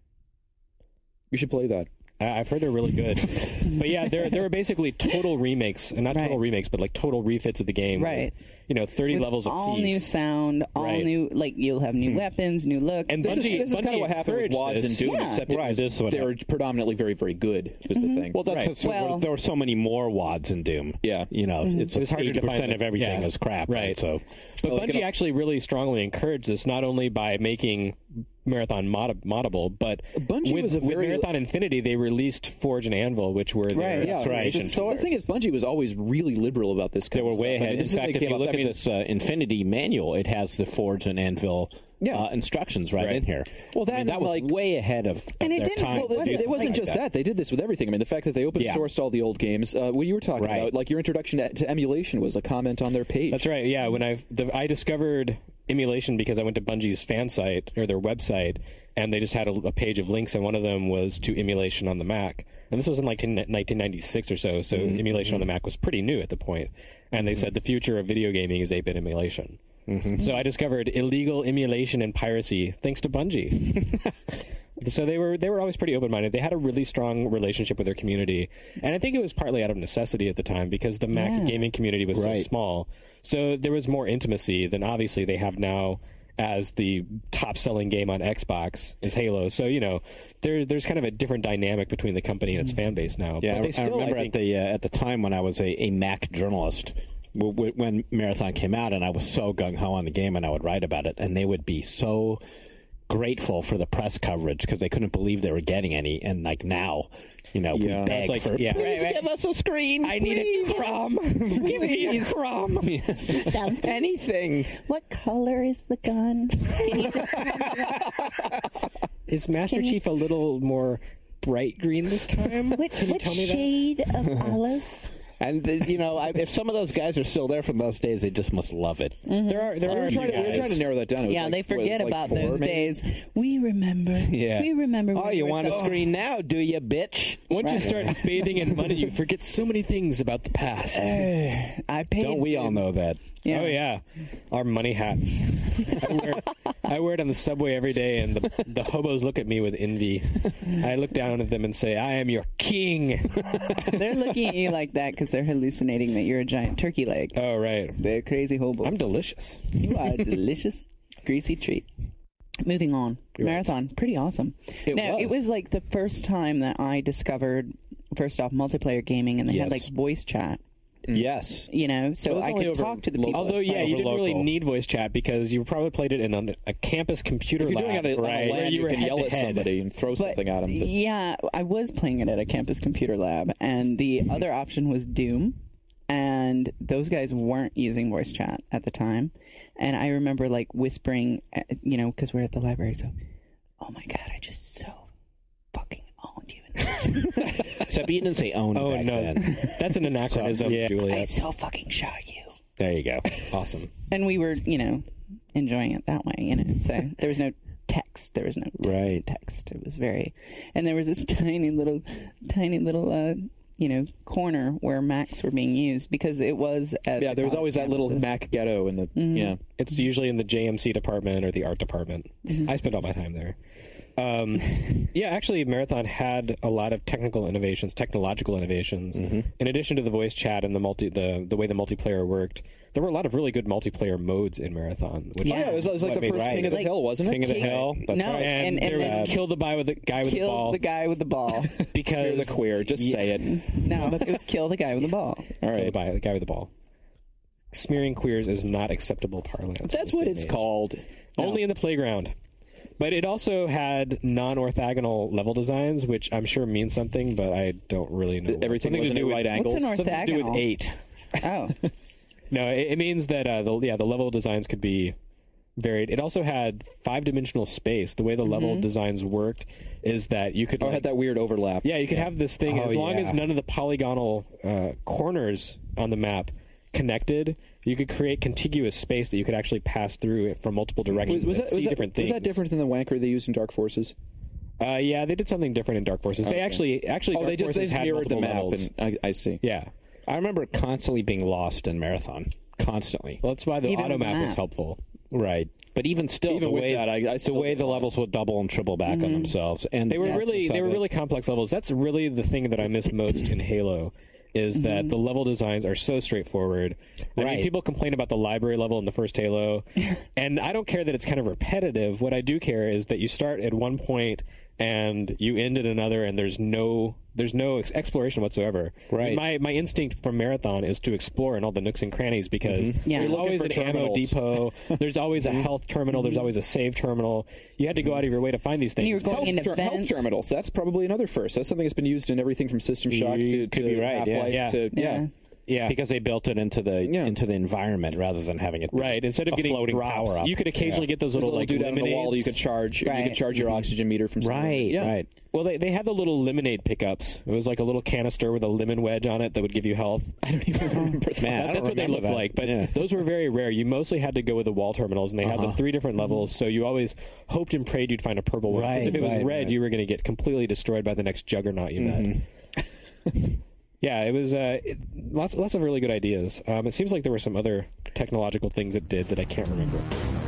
You should play that. I- I've heard they're really good, but yeah, there there were basically total remakes, and not total Right. remakes, but like total refits of the game. Right. with, you know, thirty with levels of all peace. new sound, all Right. new like you'll have new weapons, new look. And This is, Bungie- this is kind Bungie of what happened with encouraged WADS and this. Doom, Yeah. except it Right, was, this is what they were happened. predominantly very, very good, was the thing. Well, that's Right. just, Well- there were so many more wads in Doom. Yeah. You know, it's, It's hard to eighty percent define of everything yeah. is crap. Right. So, But Well, like, Bungie you know- actually really strongly encouraged this, not only by making Marathon mod- moddable, but Bungie with, was a with very- Marathon Infinity, they released Forge and Anvil, which were their Right, yeah, inspiration it's to a The thing is, Bungie was always really liberal about this kind they were of way stuff. I ahead. mean, In this is fact, they if came you up- look I mean, at this uh, Infinity manual, it has the Forge and Anvil Yeah. uh, instructions right, Right. in here. Well, that I mean, and, that was like- way ahead of, of And it their didn't- time. well, to Well, do it something wasn't like just that. They did this with everything. I mean, the fact that they open Yeah. sourced all the old games. Uh, what you were talking Right. about, like your introduction to, to emulation, was a comment on their page. That's right. Yeah, when I the, I discovered emulation because I went to Bungie's fan site or their website, and they just had a, a page of links, and one of them was to emulation on the Mac. And this was in like nineteen ninety-six or so, so Mm-hmm. emulation on the Mac was pretty new at the point. And they said the future of video gaming is eight-bit emulation. Mm-hmm. So I discovered illegal emulation and piracy thanks to Bungie. So they were they were always pretty open minded. They had a really strong relationship with their community, and I think it was partly out of necessity at the time because the Mac Yeah. gaming community was Right. so small. So there was more intimacy than obviously they have now as the top selling game on Xbox is Halo. So you know there's there's kind of a different dynamic between the company and its fan base now. Yeah, but I- they still I remember I think, at the uh, at the time when I was a, a Mac journalist, w- w- when Marathon came out, and I was so gung ho on the game, and I would write about it, and they would be so grateful for the press coverage because they couldn't believe they were getting any, and like now, you know, Yeah. we beg It's like- for yeah. please Right, right. give us a screen. I need a crumb. Give me a crumb. anything. What color is the gun? Is Master Chief a little more bright green this time? Which, Can you which tell me that? shade of olive? And uh, you know, I, if some of those guys are still there from those days, they just must love it. There are there we, are were a few trying to, we were guys. trying to narrow that down. It was Yeah, like, they what, it was forget like about four, those maybe? days. We remember. Yeah. We remember. Oh, when you we were want a so- screen now, do you, bitch? Once you start bathing in money, you forget so many things about the past. I paid. Don't we to- all know that? Yeah. Oh yeah, our money hats. I wear, I wear it on the subway every day, and the, the hobos look at me with envy. I look down at them and say, "I am your king." They're looking at you like that because they're hallucinating that you're a giant turkey leg. Oh right, They're crazy hobos. I'm delicious. You are a delicious, greasy treat. Moving on. Marathon. Pretty awesome. It now, was. it was like the first time that I discovered, first off, multiplayer gaming, and they had Yes. like voice chat, Yes. you know, so that's I only could over talk to the local- people. Although, yeah, you over didn't really local. need voice chat because you probably played it in a, a campus computer If you're lab, doing it on a, on a right? LAN, Where you, you were can head yell to at head. somebody and throw But, something at them. But yeah, I was playing it at a campus computer lab, and the other option was Doom, and those guys weren't using voice chat at the time. And I remember like whispering, uh, you know, because we're at the library, so, oh my god, I just so fucking owned you. Except you didn't say own Oh back no, then. that's an anachronism, So, yeah. I Juliet. so fucking shot you. There you go. Awesome. And we were, you know, enjoying it that way, you know. So there was no text. There was no Right. text. It was very, and there was this tiny little, tiny little uh, you know, corner where Macs were being used because it was at Yeah, there was always that little campuses. Mac ghetto in the Mm-hmm. yeah. It's usually in the J M C department or the art department. I spend all my time there. Um, yeah, actually, Marathon had a lot of technical innovations, technological innovations. In addition to the voice chat and the multi, the the way the multiplayer worked, there were a lot of really good multiplayer modes in Marathon. Which Yeah. Oh, yeah, it was, it was like what the made- first right. King of the Like, Hill, wasn't it? King of the King- Hill. That's No, right. And, and, and there was then kill the guy with the guy with the kill ball the guy with the ball. Smear because the queer. Just Yeah. say it. No, it was kill the guy with the ball. All Kill the, right. guy, the guy with the ball. Smearing queers is not acceptable parlance. That's in this what day it's and age. called. Only in the playground. But it also had non-orthogonal level designs, which I'm sure means something, but I don't really know. Everything Something to wasn't do at with right angles. What's an something to do with orthogonal? eight. Oh, No, it, it means that uh, the yeah the level designs could be varied. It also had five-dimensional space. The way the level designs worked is that you could Oh, it like, had that weird overlap. yeah you could have this thing Oh, as long yeah. as none of the polygonal uh, corners on the map connected. You could create contiguous space that you could actually pass through it from multiple directions Was, was and that, see was, that, different was things. that different than the wanker they used in Dark Forces? Uh, yeah, they did something different in Dark Forces. They Okay. actually, actually, Oh, Dark they just, they Forces just had mirrored the multiple map, levels. and I, I see. Yeah, I remember constantly being lost in Marathon. Constantly. well, that's why the Even auto with the map was map. helpful. Right. But even still, Even the with way that, I- I the still way get the lost. levels would double and triple back on themselves, and They were the really, darkness they of were it. really complex levels. That's really the thing that I miss most in Halo. Is that the level designs are so straightforward. I Right. mean, people complain about the library level in the first Halo, and I don't care that it's kind of repetitive. What I do care is that you start at one point and you end at another, and there's no there's no ex- exploration whatsoever. Right. My my instinct for Marathon is to explore in all the nooks and crannies because Yeah. there's You're always an looking for ammo terminals. depot. There's always a health terminal. There's always a save terminal. You had to go out of your way to find these And you things. were going Health, into ter- health vents. terminals. That's probably another first. That's something that's been used in everything from System Shock You to, could to be right, yeah. Half-Life Yeah. to Yeah. Yeah, because they built it into the Yeah. into the environment rather than having it be right. Instead of a getting floating drops, power up. you could occasionally Yeah. get those There's a little little like dude out on the wall that you could lemonades. charge. You Right. could charge your oxygen meter from somewhere. right, Yeah. right. Well, they, they had the little lemonade pickups. It was like a little canister with a lemon wedge on it that would give you health. I don't even remember that. Man, I That's don't what they remember looked that. like, but Yeah. those were very rare. You mostly had to go with the wall terminals, and they had the Uh-huh. three different levels. So you always hoped and prayed you'd find a purple one. Because Right, if it was right, red, right. you were going to get completely destroyed by the next juggernaut you met. Yeah, it was uh, it, lots lots of really good ideas. Um, it seems like there were some other technological things it did that I can't remember.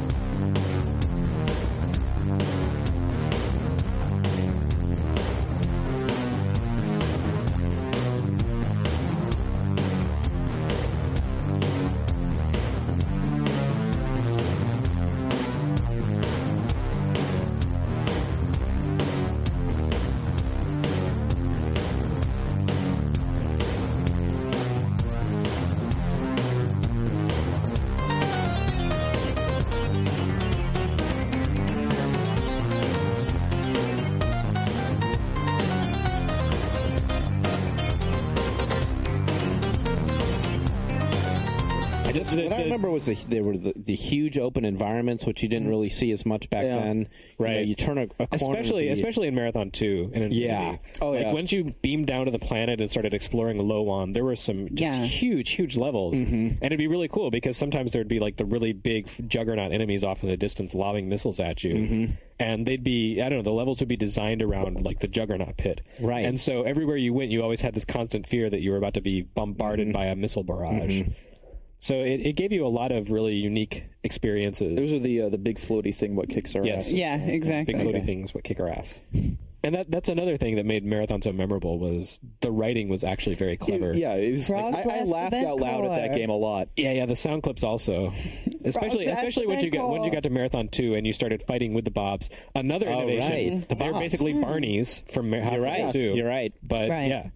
I just What I remember was the, there were the, the huge open environments, which you didn't really see as much back Yeah. then. You Right. know, You, turn a, a corner, especially the- especially in Marathon two and Infinity. Yeah. Oh, like yeah. once you beamed down to the planet and started exploring Lowan, there were some just Yeah. huge huge levels, and it'd be really cool because sometimes there'd be like the really big juggernaut enemies off in the distance lobbing missiles at you, and they'd be I don't know the levels would be designed around like the juggernaut pit, Right. And so everywhere you went, you always had this constant fear that you were about to be bombarded by a missile barrage. So it, it gave you a lot of really unique experiences. Those are the uh, the big floaty thing. What kicks our Yes. ass? Yeah, exactly. Big floaty things what kick our ass. And that that's another thing that made Marathon so memorable was the writing was actually very clever. Yeah, it was like, I, I Progress laughed event out loud at that core. game a lot. yeah, yeah, the sound clips also. Especially Progress especially once you got event once you got to Marathon two and you started fighting with the Bobs. Another Oh, innovation. right. The They're Bobs. basically Barneys from Mar- You're right. two. You're right. But Right. yeah.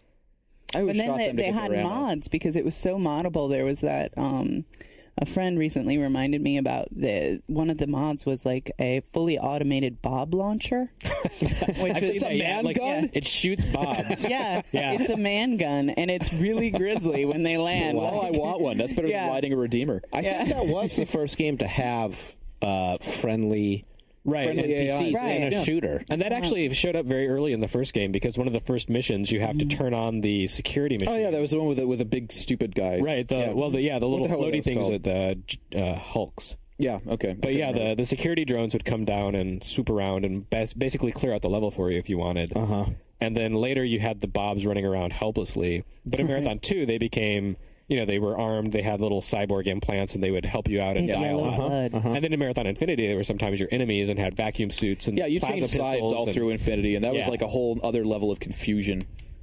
I always And then shot they, them to they get had their ammo. mods because it was so moddable. There was that um, a friend recently reminded me about the one of the mods was like a fully automated bob launcher. Which I've is- seen that, yeah, man like, gun? It shoots Bobs. yeah, Yeah. it's a man gun, and it's really grisly when they land. Oh, I want one. That's better Yeah. than riding a Redeemer. I Yeah. think that was the first game to have uh, friendly Right. Friendly N P Cs A Is. Right. in a Yeah. shooter. And that actually showed up very early in the first game because one of the first missions you have to turn on the security machine. Oh yeah, that was the one with the, with the big stupid guys. right. The yeah. well, the, yeah, the What little the hell are floaty those things called? with the uh, hulks. Yeah. Okay. But yeah, the the security drones would come down and swoop around and bas- basically clear out the level for you if you wanted. Uh huh. and then later you had the Bobs running around helplessly. But in Marathon two, they became, you know, they were armed, they had little cyborg implants, and they would help you out in Yeah, dialogue. yellow blood. Uh-huh. And then in Marathon Infinity, they were sometimes your enemies and had vacuum suits and Yeah, you plasma changed sides pistols all and- through Infinity, and that was Yeah. like a whole other level of confusion.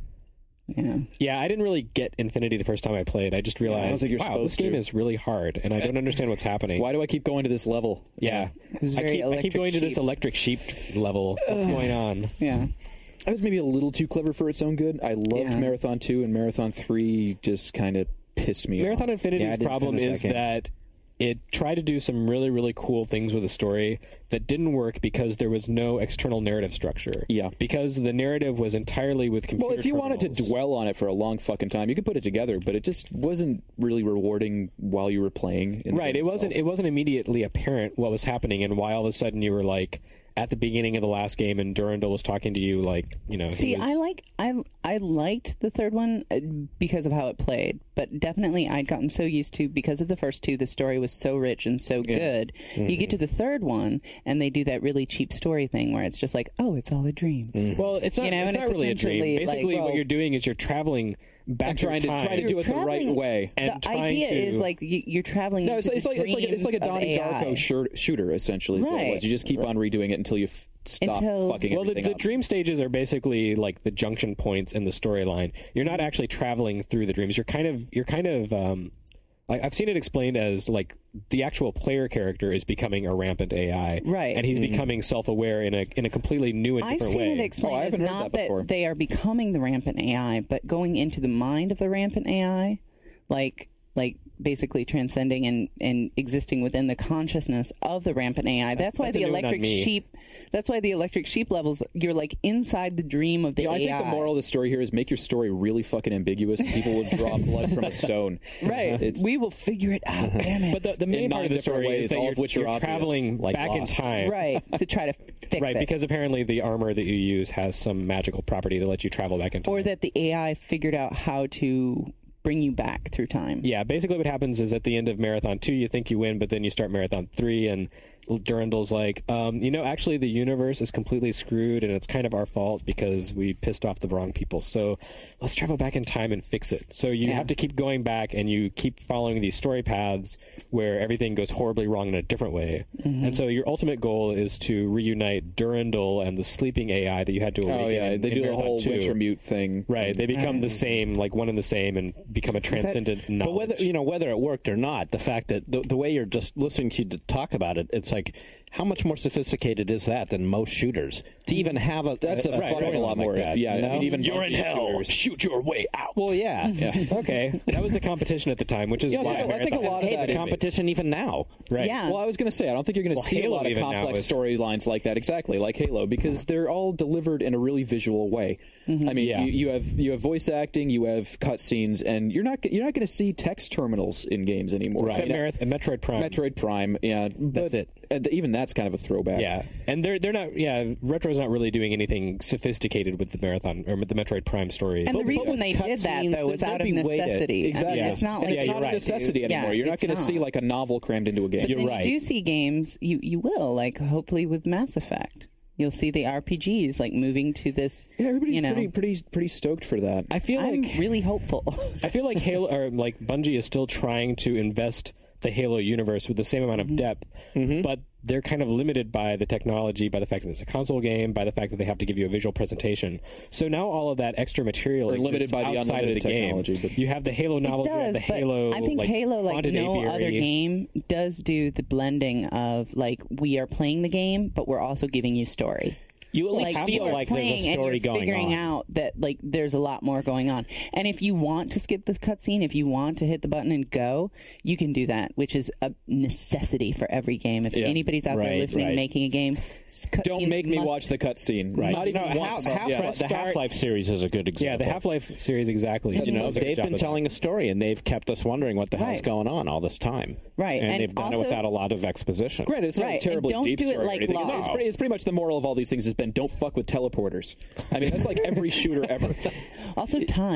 Yeah. Yeah, I didn't really get Infinity the first time I played. I just realized, I don't think you're wow, this supposed game to. is really hard, and I don't understand what's happening. Why do I keep going to this level? Yeah, It was I very keep, I keep electric going to this sheep. electric sheep level. What's going on? Yeah. I was maybe a little too clever for its own good. I loved Yeah. Marathon two, and Marathon three just kind of pissed me Marathon off. Infinity's Yeah, I didn't problem finish is that game. that it tried to do some really, really cool things with the story that didn't work because there was no external narrative structure. Yeah. Because the narrative was entirely with computer Well, if you wanted to terminals. dwell on it for a long fucking time, you could put it together, but it just wasn't really rewarding while you were playing. In the Right, game it wasn't. itself. It wasn't immediately apparent what was happening, and why all of a sudden you were like at the beginning of the last game, and Durandal was talking to you, like you know. he See, was- I like I I liked the third one uh, because of how it played, but definitely I'd gotten so used to because of the first two. The story was so rich and so good. You get to the third one, and they do that really cheap story thing where it's just like, oh, it's all a dream. Well, it's not. You know, it's and not it's really a dream. essentially, like, Basically, what well- you're doing is you're traveling back I'm trying through to time. try to do it the right Traveling- way. And the trying idea to- is like you, you're traveling. No, it's, into it's the like it's like it's like a dreams of Donnie A I. Darko shir- shooter. Essentially, is what it Right. was. You just keep on redoing it until you f- stop Until- fucking Well, the, everything the up. dream stages are basically like the junction points in the storyline. You're not actually traveling through the dreams. You're kind of you're kind of um, like I've seen it explained as like the actual player character is becoming a rampant A I, Right. And he's becoming self-aware in a in a completely new and I've different seen way. it explained Oh, I as haven't heard not that before. they are becoming the rampant A I, but going into the mind of the rampant A I, like like basically transcending and, and existing within the consciousness of the rampant A I. That's why That's a the new one on electric me. sheep. That's why the electric sheep levels. You're like inside the dream of the You know, I A I. think the moral of the story here is make your story really fucking ambiguous, and people will draw blood from a stone. Right. It's, We will figure it out. Damn it. But the, the main In part of nine the story different is ways, that all you're, of which are you're obvious, traveling like back in Lost. time. right to try to fix Right, it. because apparently the armor that you use has some magical property to let you travel back in time. or that the A I figured out how to bring you back through time. Yeah, basically what happens is at the end of Marathon two, you think you win, but then you start Marathon three, and Durandal's like, um, you know, actually the universe is completely screwed, and it's kind of our fault because we pissed off the wrong people. So let's travel back in time and fix it. So you Yeah. have to keep going back, and you keep following these story paths where everything goes horribly wrong in a different way. Mm-hmm. And so your ultimate goal is to reunite Durandal and the sleeping A I that you had to awaken. oh yeah, in- they in do the Marathon whole two. Wintermute thing. Right, they become Mm-hmm. the same, like one and the same, and become a transcendent knowledge. But whether you know whether it worked or not, the fact that the, the way you're just listening to you to talk about it, it's like how much more sophisticated is that than most shooters to even have a That's a, a, fucking a lot like more. that, yeah, you I mean, know? even You're in monkey hell. shooters. Shoot your way out. Well, yeah, yeah. Okay, that was the competition at the time, which is Yeah, I why think- I think a Marathon lot of has Hey, that the is- competition even now. right. Yeah. Well, I was going to say, I don't think you're going to Well, see Halo a lot of even now complex is- storylines like that, exactly like Halo, because they're all delivered in a really visual way. I mean, Yeah. you, you have you have voice acting, you have cutscenes, and you're not you're not going to see text terminals in games anymore. Except I mean, Marath- and Metroid Prime. Metroid Prime, yeah, That's but, it. and even that's kind of a throwback. Yeah, and they're they're not. Yeah, Retro's not really doing anything sophisticated with the Marathon or the Metroid Prime story. And the But reason with they did that cutscenes, though was they'd out of be weighted. necessity. Exactly. I mean, Yeah. it's not And like It's Yeah, not you're a right. necessity Yeah, anymore. You're not it's going to see not. like a novel crammed into a game. But You're then right. you do see games. You you will like hopefully with Mass Effect. You'll see the R P Gs like moving to this. Yeah, everybody's you know, pretty pretty pretty stoked for that. I feel I'm like really hopeful. I feel like Halo or like Bungie is still trying to invest the Halo universe with the same amount of depth, but they're kind of limited by the technology, by the fact that it's a console game, by the fact that they have to give you a visual presentation. So now all of that extra material Or exists limited by the outside of the unlimited technology, game. but- You have the Halo It novels, you have does, the but Halo. I think like, Halo, like haunted no apiary. other game, does do the blending of like we are playing the game, but we're also giving you story. You at least Like feel you're like there's a playing and story you're going figuring on. out that like there's a lot more going on. And if you want to skip the cutscene, if you want to hit the button and go, you can do that, which is a necessity for every game. If Yeah. anybody's out there Right, listening, right. making a game, Don't cutscenes make me must- watch the cutscene. Right. Not even No, once. Half, half, Yeah. the Half-Life series is a good example. Yeah, the Half-Life series exactly. You know, does a good they've job been of that. telling a story, and they've kept us wondering what the hell's Right. going on all this time. Right, and, and they've done also- it without a lot of exposition. Granted, it's not Right, a and terribly don't deep do it story or like anything. Lost. It's, pretty, it's pretty much the moral of all these things has been don't fuck with teleporters. I mean, that's like every shooter ever. Also, time.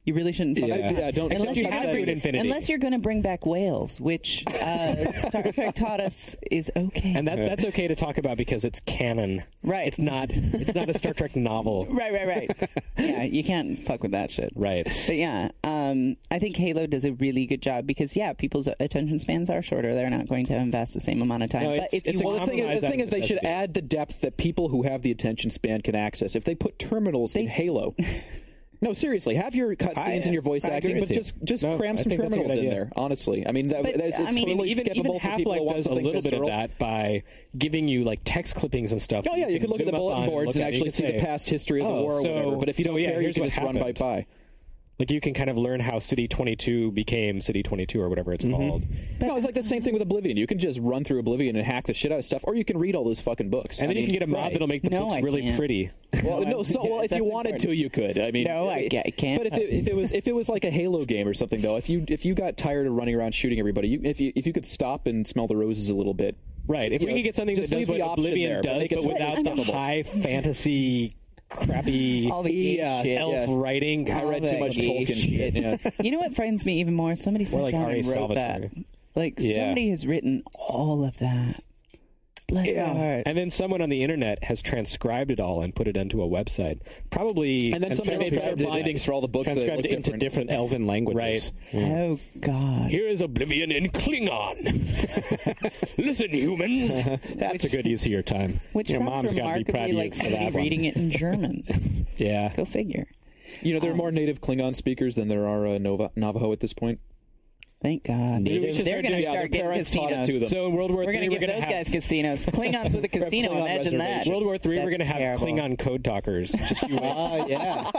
You really shouldn't. Fuck Yeah, with that. yeah, don't- unless except you you're have gonna to bring- do infinity. Unless you're going to bring back whales, which uh, Star Trek taught us is okay. And that that's okay to talk about because it's canon. Right. It's not. It's not a Star Trek novel. right, right, right. Yeah, you can't fuck with that shit. Right. But yeah, um, I think Halo does a really good job because yeah, people's attention spans are shorter. They're not going to invest the same amount of time. No, but it's- if it's you a Well, the thing, is, compromise the thing out is, of they should necessity. add the depth that people who have the attention span can access. If they put terminals in Halo, no, seriously, have your cutscenes and your voice I agree acting, with but you. just just No, cram I some think that's a good terminals in idea. there. Honestly, I mean, that, But, that's, it's I mean, totally even skippable even for people who Half-Life want does a something little visceral. bit of that by giving you like text clippings and stuff. Oh yeah, you can look at the zoom up bulletin on boards look and at it. actually You see can the say, past history of the oh, war or so- whatever. But if you so, don't yeah, care, you here's can what just run by happened. by. Like you can kind of learn how City twenty-two became City twenty-two or whatever it's called. No, it's like the same thing with Oblivion. You can just run through Oblivion and hack the shit out of stuff, or you can read all those fucking books. And I then you mean, can get a mod right. that'll make the No, books I really can't. pretty. Well, no, so well, if That's you wanted important. to, you could. I mean, No, I ca- I can't. But if it, if it was if it was like a Halo game or something, though, if you if you got tired of running around shooting everybody, you, if you if you could stop and smell the roses a little bit, Right. If you we know, could get something that just does leave what the option Oblivion there, but does, make it but without the understandable. high fantasy, crappy all the gay Yeah, shit. elf yeah. writing. I read too that much gay Tolkien shit. Yeah. You know what frightens me even more? Somebody sat More like down R A and wrote Salvatore. that. Like Yeah. somebody has written all of that. Bless their heart. And then someone on the internet has transcribed it all and put it onto a website. Probably. And then somebody made better transcribed it- bindings for all the books that transcribed look it into different. different elven languages. Right. Oh God. Here is Oblivion in Klingon. Listen, humans. That's a good use of your time. Which your sounds mom's got to be proud remarkably of you like for somebody that one. reading it in German. Yeah. Go figure. You know, there are more native Klingon speakers than there are uh, Nova, Navajo at this point. Thank God. Maybe we should They're start going to doing- yeah, start their getting parents taught it casinos. to them. So in World War We're Three, going to we're give going those to have. guys casinos. Klingons with a casino. Klingon Imagine that. reservations. World War Three, we're That's going to have terrible. Klingon code talkers. Just you wait. Oh, yeah.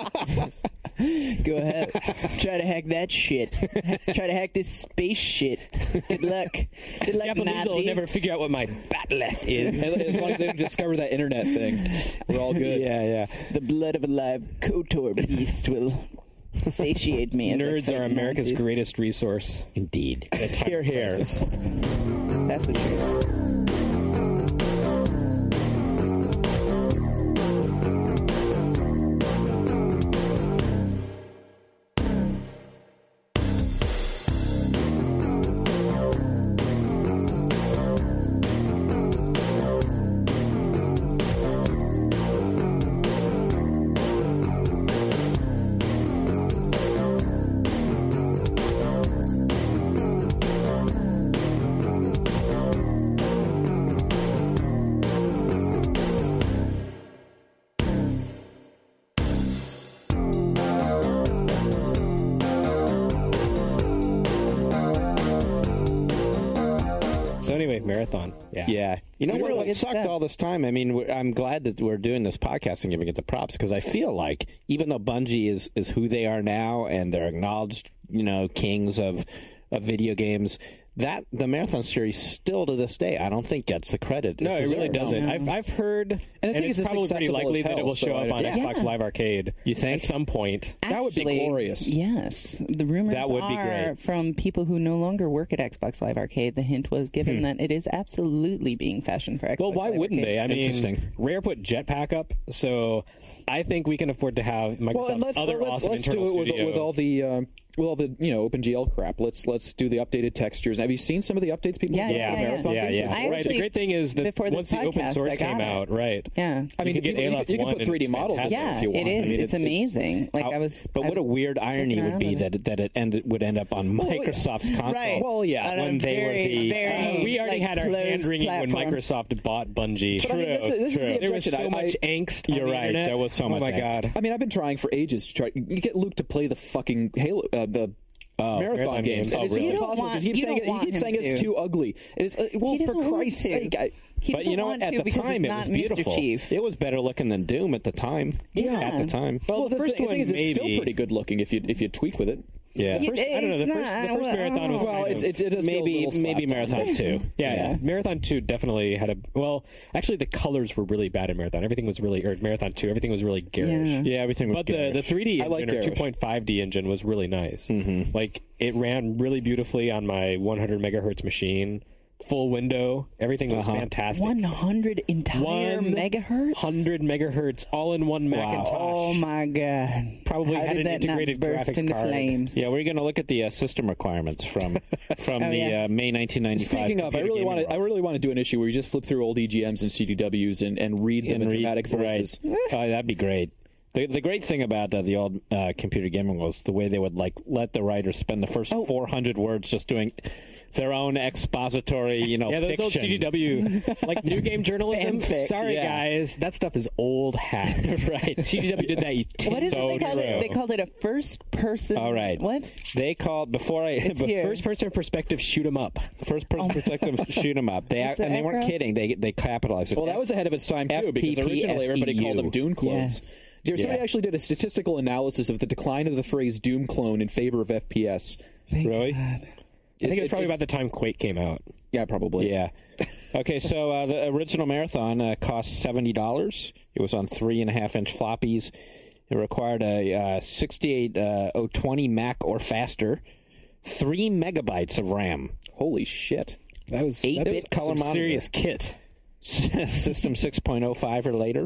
Go ahead. Try to hack that shit. Try to hack this space shit. Good luck. Good luck, Japanese will Nazis. never figure out what my batleth is. As, as long as they don't discover that internet thing, we're all good. Yeah, yeah. The blood of a live Kotor beast will satiate me. as I Nerds fight are America's Nazis. greatest resource. Indeed. Here, here. That's the truth. So anyway, marathon. Yeah. Yeah. You know It's what, like what it's sucked that- all this time? I mean, we're- I'm glad that we're doing this podcast and giving it the props because I feel like even though Bungie is, is who they are now and they're acknowledged, you know, kings of, of video games, that the Marathon series still to this day, I don't think gets the credit. No, it really deserves. doesn't. I've I've heard, and, I think it's, it's probably pretty accessible likely as that it hell, will so show I- up on Yeah. Xbox Live Arcade. You think? At some point? That would be Actually, glorious. Yes. The rumors That would be are great. from people who no longer work at Xbox Live Arcade. The hint was given that it is absolutely being fashioned for Xbox Well, why Live wouldn't Arcade. they? I mean, Interesting. Rare put Jetpack up, so I think we can afford to have Microsoft's Well, and let's other let's, awesome let's do internal it with, studio. with all the um, with all the you know OpenGL crap. Let's let's do the updated textures. Have you seen some of the updates people Yeah, have done yeah, for yeah. Marathon yeah, games? yeah. I right. The actually- great thing is that before this once the open podcast, source I got came it. out, right? Yeah. I mean, you can you, get you, Alef you can one put and three D it's models in fantastic. there Yeah, if you want. it is. I mean, it's, amazing. Like I was, But I what a was weird irony looking would be around that it, that it ended would end up on Microsoft's console. Right. Well, yeah. On a when they were very, the- very, Uh, we already like, had our closed hand wringing when platform. Microsoft bought Bungie. But I mean, this is- this is the There was objection. so I- much I- angst. on You're the right. internet. There was so oh much my angst. god. I mean, I've been trying for ages to try. You get Luke to play the fucking Halo, uh, the Oh, marathon, marathon games. games. And Oh, it's really? just You don't impossible want- because he keeps you saying, don't it, he want keeps him saying it's to. too ugly. It's uh, well, He for doesn't want Christ's to. sake. I, He But doesn't you know want what? At to the because time, it's it not was beautiful. Mister Chief. It was better looking than Doom at the time. Yeah. At the time. Well, the the first thing, one thing is, it's still maybe. pretty good looking if you if you tweak with it. Yeah. The first, I don't know. The It's first, not- the first well, marathon was Well, kind it's, of, it's it does feel a maybe little maybe slapped on. Marathon two. yeah, Yeah. Marathon two definitely had a well. Actually, the colors were really bad in Marathon. Everything was really or Marathon two. Everything was really garish. Yeah. Yeah, everything was But the, garish. the three D I like engine or garish. two point five D engine was really nice. Mm-hmm. Like it ran really beautifully on my one hundred megahertz machine. full window. Everything was Uh-huh. fantastic. one hundred entire One megahertz? hundred megahertz, all in one Macintosh. Oh my god! Probably How had did an that not integrated burst graphics into card. flames? Yeah, we're going to look at the uh, system requirements from from Oh, the yeah. uh, May nineteen ninety-five. Speaking of, I Computer really Gaming want to. I World. really want to do an issue where you just flip through old E G Ms and C D Ws and, and read them And in read- dramatic voices. Right. Oh, that'd be great. The, the great thing about uh, the old uh, computer gaming was the way they would like let the writers spend the first Oh. four hundred words just doing their own expository, you know, Yeah, those fiction. old C D W, like new game journalism. Fanfic, Sorry, yeah. guys, that stuff is old hat. Right. C D W did that. You What is So it they called true. it? They called it a first person. All right. What? They called before I It's here. First person perspective, shoot 'em up. first person perspective shoot 'em up. They What's and the they weren't acronym? kidding. They they capitalized it. Well, that was ahead of its time too, because originally everybody called them Doom clones. There- Somebody Yeah. actually did a statistical analysis of the decline of the phrase Doom clone in favor of F P S. really. I think it was probably about the time Quake came out. Yeah, probably. Yeah. Okay, so uh, the original Marathon uh, cost seventy dollars. It was on three and a half inch floppies. It required a uh, sixty-eight oh twenty Mac or faster, three megabytes of RAM, Holy shit. That was Eight-bit that was color some monitor. serious kit. System six point oh five or later,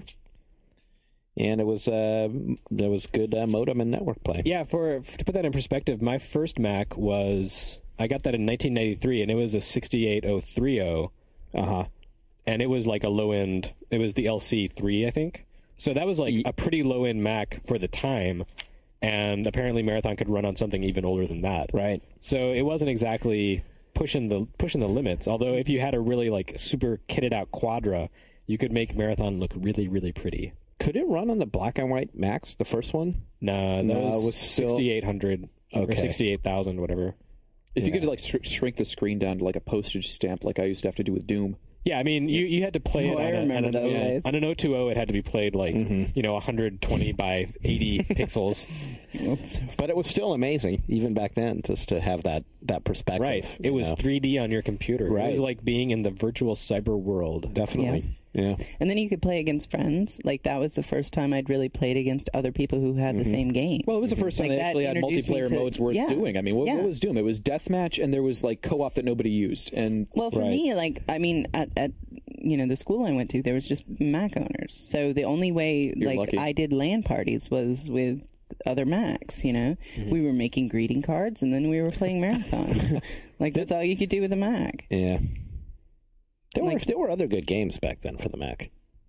and it was uh, there was good uh, modem and network play. Yeah, for to put that in perspective, my first Mac was I got that in nineteen ninety-three, and it was a sixty-eight oh thirty, Uh huh. and it was like a low end. It was the L C three, I think. So that was like a pretty low end Mac for the time, and apparently Marathon could run on something even older than that. Right. So it wasn't exactly pushing the pushing the limits. Although if you had a really like super kitted out Quadra, you could make Marathon look really really pretty. Could it run on the black and white Macs, the first one? Nah, that No, was, it was still- sixty-eight hundred or Okay. sixty-eight thousand, whatever. If you could like sh- shrink the screen down to like a postage stamp, like I used to have to do with Doom. Yeah, I mean, you, you had to play Oh, it I on, a, remember on, an, those yeah, days. on an oh twenty. It had to be played like you know one hundred twenty by eighty pixels. Oops. But it was still amazing, even back then, just to have that, that perspective. Right. It you was know. three D on your computer. It Right. was like being in the virtual cyber world. Definitely. Yeah. And then you could play against friends. Like that was the first time I'd really played against other people who had the same game. Well, it was the first time Like they that actually had introduced me multiplayer to- modes worth yeah. doing. I mean, what, Yeah. what was Doom? It was deathmatch, and there was like co-op that nobody used. And Well, for Right. me, like I mean, at, at you know the school I went to, there was just Mac owners. So the only way, You're like lucky. I did LAN parties was with other Macs. You know, we were making greeting cards, and then we were playing Marathon. Like that's all you could do with a Mac. Yeah. There were Like- there were other good games back then for the Mac.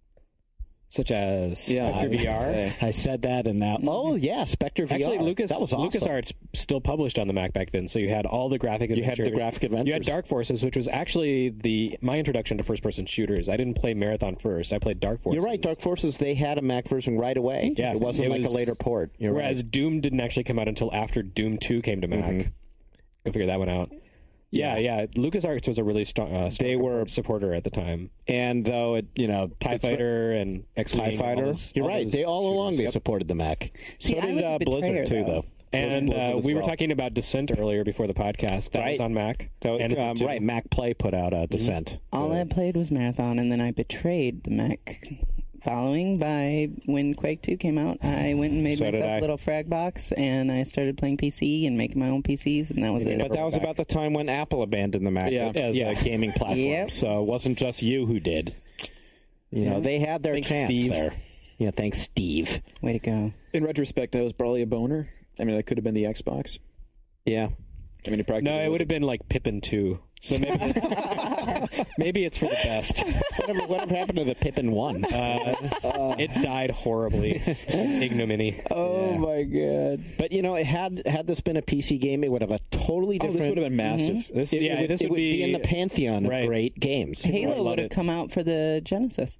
Such as Yeah, Spectre I- V R. Yeah. I said that, and now oh yeah, Spectre V R. Actually, Lucas that was awesome. LucasArts still published on the Mac back then, so you had all the graphic You had adventures. the graphic You had adventures. Dark Forces, which was actually the my introduction to first-person shooters. I didn't play Marathon first. I played Dark Forces. You're right. Dark Forces. They had a Mac version right away. Yeah, it wasn't it like was- a later port. You're Whereas right. Doom didn't actually come out until after Doom two came to Mac. Go figure that one out. Yeah, yeah. LucasArts was a really strong, uh, strong They were- supporter at the time. And though it, you know, TIE it's- Fighter and X-Wing. TIE all Fighter. those- You're all right. those They all along shooters. they Yep. supported the Mac. See, so I did was a uh, Blizzard betrayer, too, though. though. And Blizzard uh, as we were well. talking about Descent earlier before the podcast. That Right. was on Mac. So, and um, right, Mac Play put out a Descent. All Uh, I played was Marathon, and then I betrayed the Mac following by when Quake two came out. I went and made So did myself I. a little frag box, and I started playing P C and making my own P Cs, and that was it. But that was back. about the time when Apple abandoned the Mac Yeah. as Yeah. a gaming platform. Yep. So it wasn't just you who did. You know, Yeah. they had their Thanks, chance Steve. there. Yeah, thanks, Steve. Way to go. in retrospect, that was probably a boner. I mean, that could have been the Xbox. Yeah. I mean, it practically No, it would was- have been like Pippin two. So maybe it's, maybe it's for the best. Whatever, whatever happened to the Pippin one? Uh, it died horribly. Ignominy. Oh Yeah. my god. But you know, it had had this been a P C game, it would have a totally Oh, different. this would have been massive. This, It, yeah, it would, this it would be, in the pantheon of right. great games. Halo love would have it. come out for the Genesis.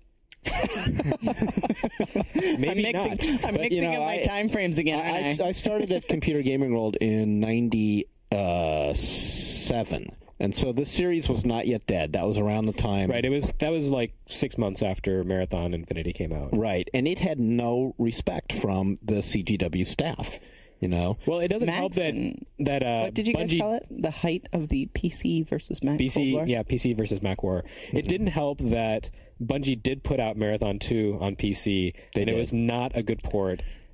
Maybe I'm not. mixing, I'm But, mixing you know, up my I- time frames again. I, aren't I? I, I started at Computer Gaming World in ninety-seven, and so this series was not yet dead. That was around the time, Right. It was that was like six months after Marathon Infinity came out. Right, and it had no respect from the C G W staff. You know, Well, it doesn't Max help that and- that uh, What did you guys Bungie call it? The height of the P C versus Mac P C, Cold War? yeah, P C versus Mac War. It didn't help that Bungie did put out Marathon two on P C, They and did. it was not a good port.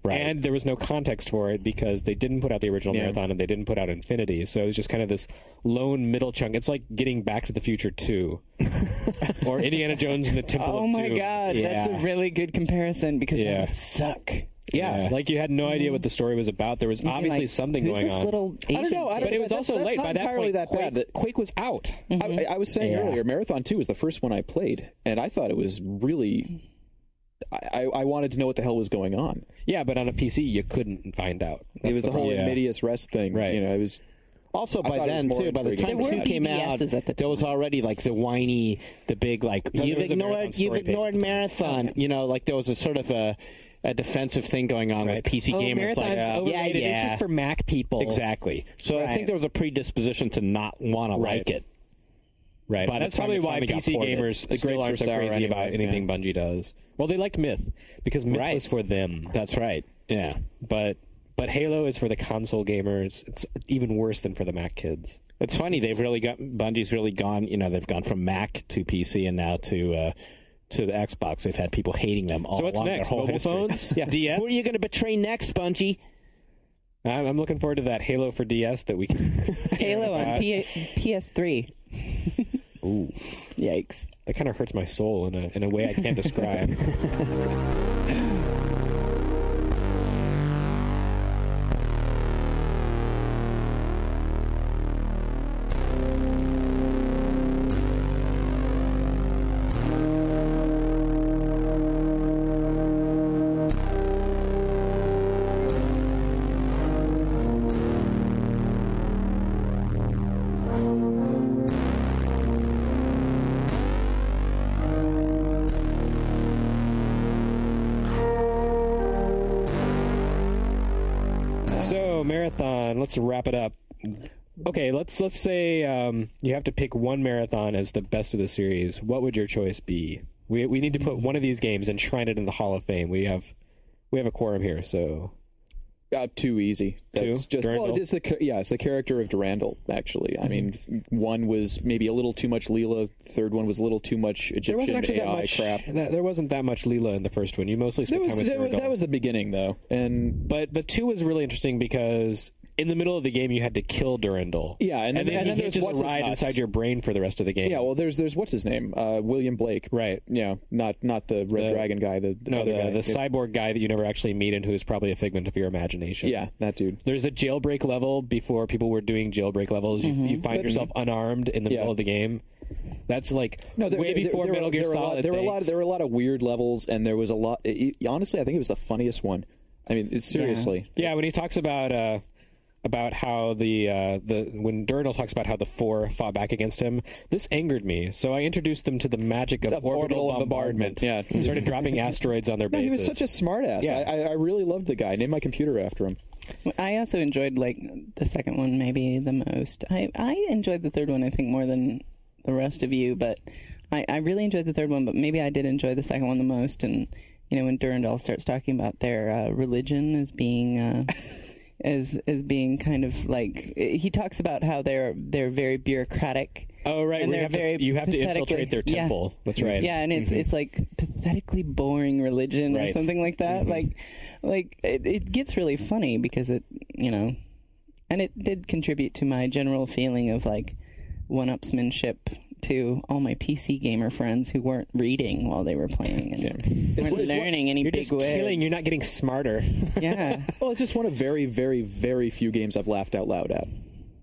Right. And there was no context for it because they didn't put out the original Yeah. Marathon and they didn't put out Infinity. So it was just kind of this lone middle chunk. It's like getting Back to the Future two or Indiana Jones and the Temple Oh of my Doom. god, Yeah. that's a really good comparison because Yeah. that would suck. Yeah, Yeah. like you had no idea what the story was about. There was You'd be obviously like, something who's going this on. Little I don't Asian know, I kid? But it was That's- also that's late. not By that entirely point, that Quake, bad. That- Quake was out. I, I was saying Yeah. earlier, Marathon two was the first one I played, and I thought it was really. I, I wanted to know what the hell was going on. Yeah, but on a P C you couldn't find out. it That's was the, whole problem. Medias Rest thing, Right. You know, it was. Also, I by thought it was then, more too, by the intriguing. time There two were came out, B B Ss at the there was time. already like the whiny, the big like No, there you've was a ignored, Marathon you've story page ignored at the time. Marathon. You know, like there was a sort of a, a defensive thing going on with P C Oh, gamers. Marathon's Like, uh, overrated. yeah, yeah, It's just for Mac people. exactly. So I Right. think there was a predisposition to not want to Right. like it. Right. By the That's time probably it why finally got P C ported. gamers The still grapes aren't are so sour crazy anyway, about anything Bungie does. Well, they liked Myth because Myth Right. was for them. That's right. Yeah. But but Halo is for the console gamers. It's even worse than for the Mac kids. It's funny they've really got Bungie's really gone. You know, they've gone from Mac to P C and now to uh, to the Xbox. They've had people hating them all So what's along next? their whole Mobile history. phones? Yeah. D S? Who are you going to betray next, Bungie? I'm I'm looking forward to that Halo for D S that we can. Halo on Uh, P- P S three. Ooh, Yikes. that kind of hurts my soul in a in a way I can't describe. So marathon. Let's wrap it up. Okay, let's let's say um, you have to pick one marathon as the best of the series. What would your choice be? We we need to put one of these games and shrine it in the Hall of Fame. We have we have a quorum here, so Uh, too easy. Two? That's just Durandal? well, it's the cha- yeah, it's the character of Durandal. Actually, I mean, f- one was maybe a little too much Leela. Third one was a little too much there Egyptian wasn't actually A I that much crap. That, there wasn't that much Leela in the first one. You mostly There spent was, time with there was- Durandal. that was the beginning, though, and But but two was really interesting because in the middle of the game you had to kill Durandal. Yeah, and and then- then, and then he there's hitches what's a his ride nuts. inside your brain for the rest of the game. yeah, well, there's there's what's his name, uh, William Blake, right. Yeah, not not the Red The- Dragon guy, the, the No, other the, guy. the yeah. cyborg guy that you never actually meet and who is probably a figment of your imagination. Yeah, that dude. There's a jailbreak level before people were doing jailbreak levels. You, you find But- yourself unarmed in the Yeah. middle of the game. That's like No, there, way there- before there, Metal there, Gear there were a lot, Solid. there were a lot. thanks. There were a lot of weird levels, and there was a lot. It, honestly, I think it was the funniest one. I mean, it's seriously. Yeah, when he talks about uh, about how the uh, the when Durandal talks about how the four fought back against him, this angered me. So I introduced them to the magic of Of orbital, orbital bombardment. bombardment, yeah. He started dropping asteroids on their No, he bases. was such a smartass. Yeah. I, I, I really loved the guy. I named my computer after him. I also enjoyed like the second one maybe the most. I, I enjoyed the third one I think more than the rest of you, but I, I really enjoyed the third one, but maybe I did enjoy the second one the most. And you know when Durandal starts talking about their uh, religion as being uh, as as being kind of like he talks about how they're they're very bureaucratic. oh right, and where you they're have, to, very you have to pathetically- infiltrate their yeah. temple. That's right. Yeah, and it's it's like pathetically boring religion or Right. something like that. Like, like it, it gets really funny because it, you know, and it did contribute to my general feeling of like one-upsmanship to all my P C gamer friends who weren't reading while they were playing and It's weren't what- it's what- learning any You're big just words. killing. You're not getting smarter. Yeah, Well, it's just one of very, very, very few games I've laughed out loud at.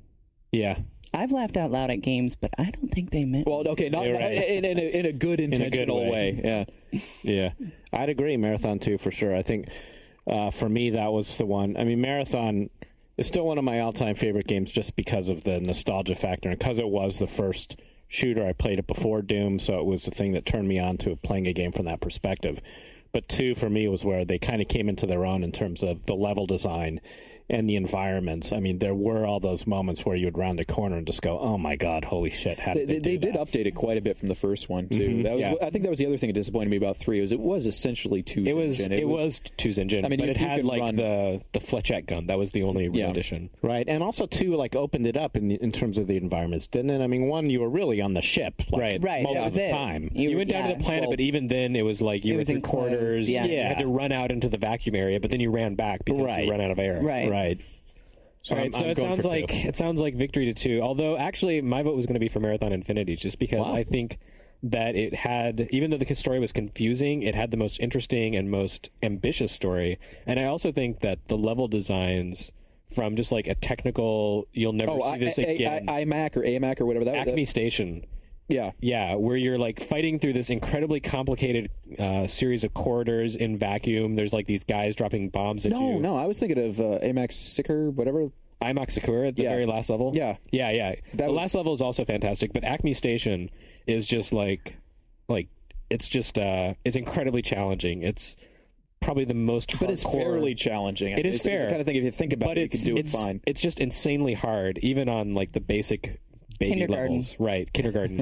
yeah. I've laughed out loud at games, but I don't think they meant. Well, okay, not You're right. in, in, a, in a good, a good intentional way. way. Yeah. Yeah, I'd agree. Marathon two for sure. I think uh, for me that was the one. I mean, Marathon is still one of my all-time favorite games just because of the nostalgia factor and because it was the first shooter. I played it before Doom, so it was the thing that turned me on to playing a game from that perspective. But two for me was where they kind of came into their own in terms of the level design. and the environments. I mean, there were all those moments where you would round a corner and just go, "Oh my god, holy shit!" How did They, they, they, do they did that? update it quite a bit from the first one too. Mhm, That was, yeah. I think that was the other thing that disappointed me about three. Was it was essentially two's It was engine. it, was two's engine, I mean, but you- it you had could like run- the the Fletchette gun. That was the only real Yeah. addition. Right, and also too, like opened it up in the, in terms of the environments, didn't it? I mean, one, you were really on the ship, like, Right. Right, most that of was the it. time. You, You- went down yeah. to the planet, Well, but even then, it was like you it were was through enclosed, quarters. yeah. You Yeah. had to run out into the vacuum area, but then you ran back because Right. you ran out of air. Right. Right. So All right, I'm- so I'm it going sounds for like two. it sounds like victory to two. Although actually, my vote was going to be for Marathon Infinity, just because Wow. I think that it had, even though the story was confusing, it had the most interesting and most ambitious story. And I also think that the level designs, from just like a technical, you'll never Oh, see I, this I, again. I, iMac or AMAC or whatever that Acme was. Station. Yeah. Yeah, where you're like fighting through this incredibly complicated uh, series of corridors in vacuum. There's like these guys dropping bombs at No, you. no, I was thinking of uh, AMAC Sicker, whatever. IMAX Sakura at the Yeah. very last level. Yeah. yeah, yeah. That the was- last level is also fantastic, but Acme Station is just like, like it's just uh, it's incredibly challenging. It's probably the most, But it's hardcore- fairly challenging. It is it's, It's fair. the kind of thing, if you think about but it, you it's can do it it's, fine. It's just insanely hard, even on like the basic baby Kindergarten. levels. Right, kindergarten.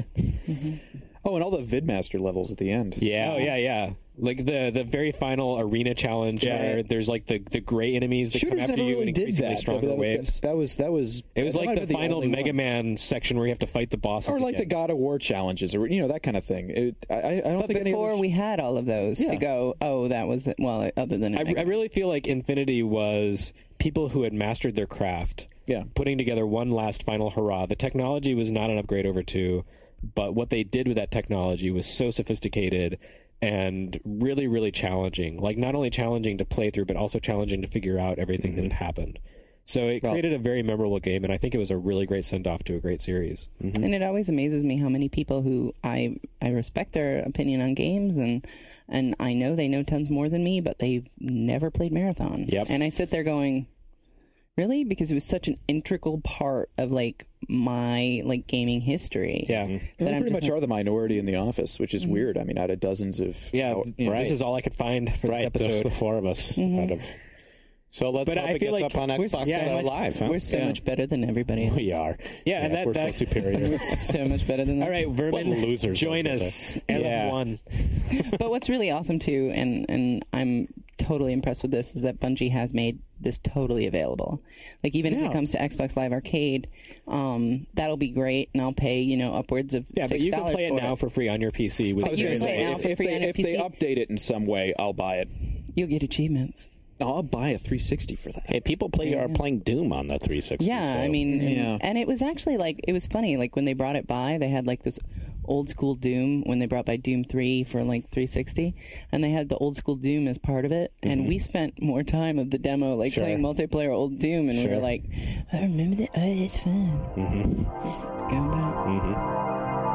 Oh, and all the Vidmaster levels at the end. Yeah. Oh yeah, yeah. Like the the very final arena challenge where Right. there's like the, the gray enemies that Shooters come after never you really in did increasingly that. stronger that, waves. That, that was that was. It was that like might the have been final only Mega one. Man section where you have to fight the bosses. or like the again. God of War challenges, or you know that kind of thing. It, I, I I don't But think any before other- we had all of those Yeah. to go, oh, that was it. Well, other than I, I really feel like Infinity was people who had mastered their craft. Yeah. Putting together one last final hurrah. The technology was not an upgrade over two, but what they did with that technology was so sophisticated and really, really challenging. Like not only challenging to play through, but also challenging to figure out everything that had happened. So it Well- created a very memorable game, and I think it was a really great send off to a great series. And it always amazes me how many people who I I respect their opinion on games and and I know they know tons more than me, but they've never played Marathon. Yep. And I sit there going, really? Because it was such an integral part of like my like gaming history. Yeah. And That they I'm pretty just much like- are the minority in the office, which is weird. I mean, out of dozens of Yeah, how- you know, this is all I could find for Right. this There's episode. the four of us. Out of, so let's But hope I it feel gets like up on we're Xbox so uh, much- Live. Huh? We're so Yeah. much better than everybody else. We are. Yeah, and that- we're that- so superior. So much better than that. All right, Vermin, What losers, join I was us. gonna say. L F Yeah. one. But what's really awesome too, and and I'm totally impressed with this, is that Bungie has made this totally available. Like even if Yeah. it comes to Xbox Live Arcade, um, that'll be great, and I'll pay you know upwards of Yeah, but six you can dollars play it for now for free on your P C. With I was you gonna can play say, it now if, for if free they, on your if P C. they update it in some way, I'll buy it. You'll get achievements. I'll buy a three sixty for that. Hey, people play are playing Doom on the three sixty. Yeah, so- I mean, and, Yeah. and it was actually like it was funny. Like when they brought it by, they had like this old school Doom when they brought by Doom three for like three sixty, and they had the old school Doom as part of it. And we spent more time of the demo like Sure. playing multiplayer old Doom, and we Sure. were like, I remember that. Oh, it's fun. Mhm. Let's go back. Mhm.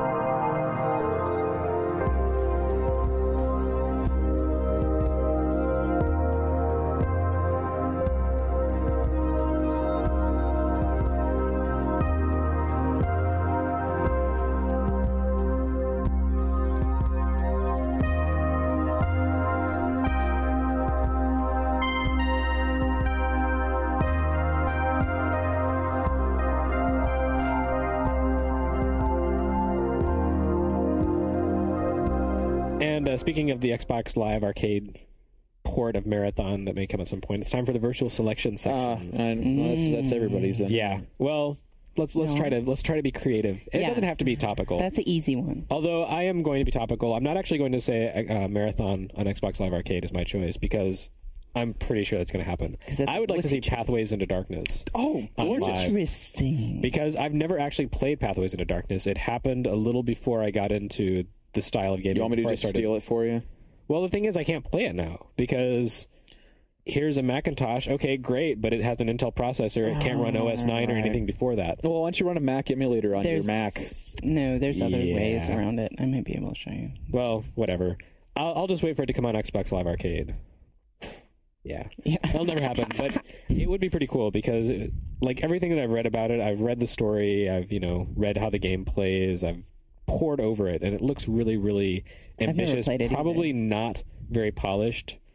And uh, speaking of the Xbox Live Arcade port of Marathon that may come at some point, it's time for the virtual selection Uh, section. and well, that's, that's everybody's then. yeah. Well, let's let's No. try to let's try to be creative. It Yeah. doesn't have to be topical. That's an easy one. Although I am going to be topical. I'm not actually going to say uh, Marathon on Xbox Live Arcade is my choice because I'm pretty sure that's going to happen. 'Cause that's I would like to a see pussy choice. Pathways into Darkness. Oh, on gorgeous. Live. Interesting. Because I've never actually played Pathways into Darkness. It happened a little before I got into the style of gaming. You want me to before I just started- steal it for you? Well, the thing is, I can't play it now because here's a Macintosh. Okay, great, but it has an Intel processor. It can't run O S nine or anything before that. Well, why don't you run a Mac emulator on There's your Mac? no, there's other ways Yeah. around it. I might be able to show you. Well, whatever. I'll, I'll just wait for it to come on Xbox Live Arcade. Yeah. Yeah. That'll never happen, but it would be pretty cool because, it, like, everything that I've read about it, I've read the story, I've, you know, read how the game plays, I've poured over it, and it looks really, really I've never ambitious. played it Probably either. not very polished,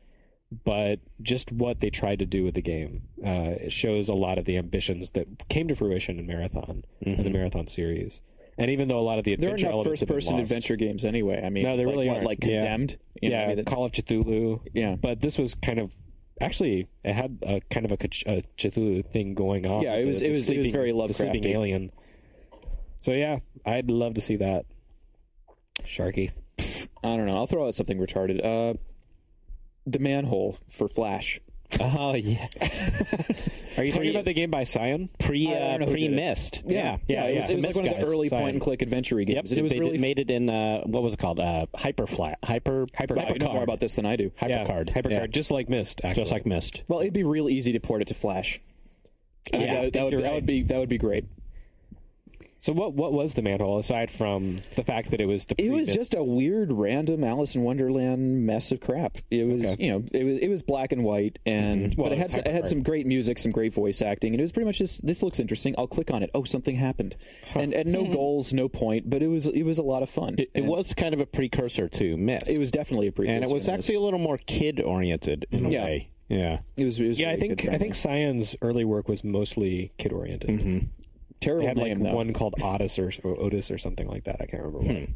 but just what they tried to do with the game. Uh, it shows a lot of the ambitions that came to fruition in Marathon, Mm-hmm. in the Marathon series. And even though a lot of the There adventure aren't enough elements have been first-person lost- adventure games anyway. I mean, No, there like, really what, aren't. like Yeah. Condemned. You know, yeah, I mean, that's- Call of Cthulhu. Yeah. But this was kind of actually it had a kind of a, Ch- a Cthulhu thing going on. Yeah, it The- was- the it was- it was sleeping- very the sleeping Lovecrafty. alien. So yeah, I'd love to see that. Sharky. I don't know. I'll throw out something retarded. Uh, the manhole for Flash. Oh yeah. Are you talking about the game by Cyan? Pre I don't uh, know who pre did it. mist? Yeah, yeah, It was, yeah. it was like Mist one of the guys, early Cyan. point and click adventure games. Yep, and it was they really did, made it in uh, what was it called? Uh, Hyperfly, Hyper, Hyper- Wow, you know more about this than I do. Hypercard, Yeah, Hypercard, yeah. just like Myst, actually. just like Mist. Well, it'd be real easy to port it to Flash. I think Yeah, I that, think that would you're that right. would be that would be great. So what what was the manhole aside from the fact that it was the It was pre-Myst- just a weird, random Alice in Wonderland mess of crap. It was, Okay. you know, it was it was black and white, and Well, but it had it's some, it had Hypercard. some great music, some great voice acting, and it was pretty much just this looks interesting. I'll click on it. Oh, something happened, and and no goals, no point, but it was it was a lot of fun. It, it And was kind of a precursor to Mist. it was definitely a precursor. and it was to this. actually a little more kid oriented in a Yeah. way. Yeah. it was, it was Yeah, I very think good I think drama. Cyan's early work was mostly kid oriented. Mm-hmm. terrible They had like name though. one called Otis or, or Otis or something like that. I can't remember what.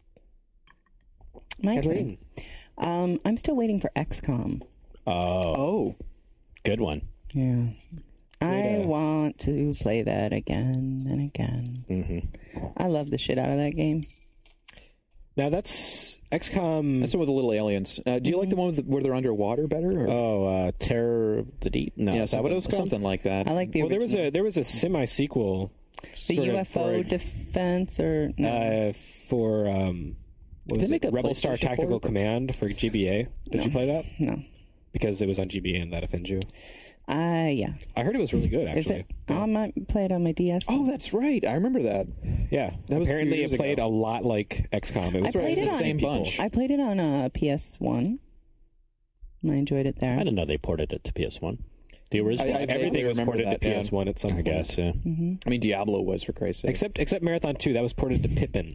My Kathleen. turn. Um, I'm still waiting for X COM. Oh, Oh, good one. Yeah. I uh, want to play that again and again. Mm-hmm. I love the shit out of that game. Now that's X COM. that's the one with the little aliens. Uh, do you like the one with the, where they're underwater better? Or? Oh, uh, Terror of the Deep? No, yeah, is that what it was called? something like that. I like the well, there was original. a there was a semi sequel. the U F O defense or no. uh, for um, what Did was they it? make a Rebel Star PlayStation Tactical port? Command for G B A. Did you play that? no. Because it was on G B A and that offends you. Uh yeah. I heard it was really good. Is Actually, it? Oh, I might play it on my D S. Oh, that's right. I remember that. yeah. That was a few Apparently, years it played ago. a lot like X COM. It was I played It's it the on same people. bunch. I played it on uh, P S one. I enjoyed it there. I didn't know they ported it to P S one. The original. I- I Everything vaguely was remember ported that, to yeah. P S one at some I point. guess, yeah. I mean, Diablo was for Christ's sake. Except except Marathon two, that was ported to Pippin.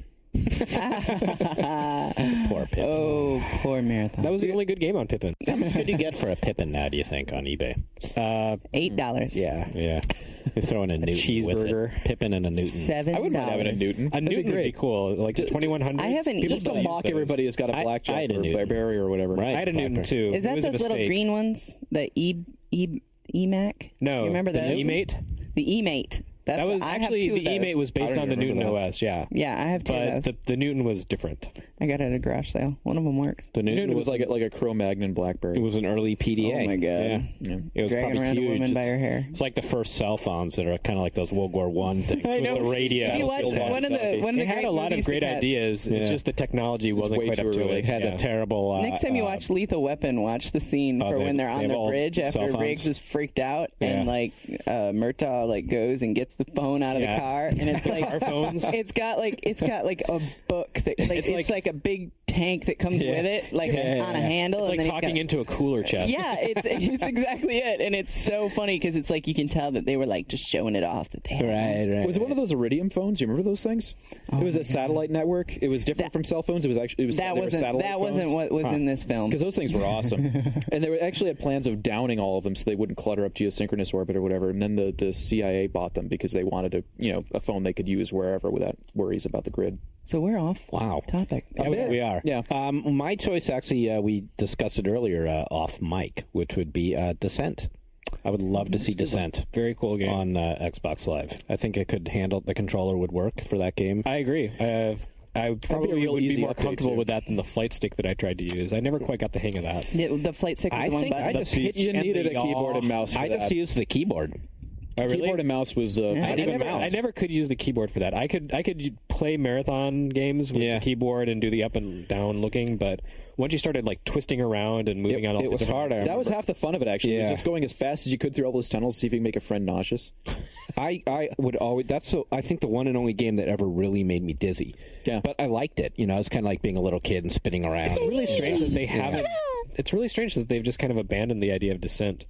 Poor Pippin. Oh, poor Marathon. That was the only good game on Pippin. How much could you get for a Pippin now, do you think, on eBay? Uh, Eight dollars. yeah, Yeah. You're throwing a Newton cheeseburger. with it. Pippin and a Newton. Seven I wouldn't mind having a dollars. Newton. a That'd be Newton would great. be cool, like the twenty-one hundred. I haven't Just to mock everybody who's got a I- I blackjack had a or a Newton. Barry or whatever. Right. I had a Newton Blackbird. too. Is that it was a those little mistake. green ones? The E E EMAC? No, You remember the those? E-Mate. The E-Mate. That's That was I have actually two of the E-Mate those. was based I don't on the even Newton remember O S. Yeah, Yeah, I have two but of those. the, the Newton was different. I got it at a garage sale. One of them works. The Newton, Newton was like a, like a Cro-Magnon BlackBerry. it was an early P D A. Oh, my God. Yeah. Yeah. It was Dragging probably around huge. a woman by It's- her hair. It's like the first cell phones that are kind of like those World War One things I with know. the radio. You watched Battlefield one of the walkie-talkie. one of the It had great a lot of movies great to catch. ideas. It's Yeah. just the technology wasn't way quite too up to early. it. Had Yeah. a terrible. Uh, Next time you uh, watch Lethal Weapon, watch the scene Oh, for they- when they're on they've the all bridge cell after phones? Riggs is freaked out Yeah. and like uh, Murtaugh like goes and gets the phone out of Yeah. the car and it's like Car phones. It's got like it's got like a book that like, it's, It's like, like- a big tank that comes Yeah. with it like Yeah, yeah, on a yeah. handle. It's and like then talking got, into a cooler chest. Yeah, it's it's exactly it, and it's so funny because it's like you can tell that they were like just showing it off that they had Right, right. Was it one of those Iridium phones? You remember those things? it was a satellite network. It was different That- from cell phones. It was actually it was that they were wasn't satellite that wasn't phones. what was in this film. Because those things were awesome, and they were actually had plans of downing all of them so they wouldn't clutter up geosynchronous orbit or whatever. And then the, the C I A bought them because they wanted a you know a phone they could use wherever without worries about the grid. So we're off Wow. topic. Yeah, bit. we are. Yeah. Um, my choice, actually, uh, we discussed it earlier uh, off mic, which would be uh, Descent. I would love to see Descent Very cool game. on uh, Xbox Live. I think it could handle the controller would work for that game. I agree. Uh, I probably real would be easy more update, comfortable too. with that than the flight stick that I tried to use. I never quite got the hang of that. The, the flight stick with I the one think button. I The just pitch You and needed the a keyboard yaw. and mouse for I that. just used the keyboard. Oh, really? Keyboard and mouse was uh, Yeah. I not even never, mouse. I never could use the keyboard for that. I could I could play marathon games with Yeah. the keyboard and do the up and down looking, but once you started like twisting around and moving It- on all it the was different hard, I ones- That was half the fun of it, actually. It Yeah. was just going as fast as you could through all those tunnels, see if you can make a friend nauseous. I, I would always. That's so. I think the one and only game that ever really made me dizzy. Yeah. But I liked it. You know, it's kind of like being a little kid and spinning around. It's really strange that they haven't. It's really strange that they've just kind of abandoned the idea of Descent.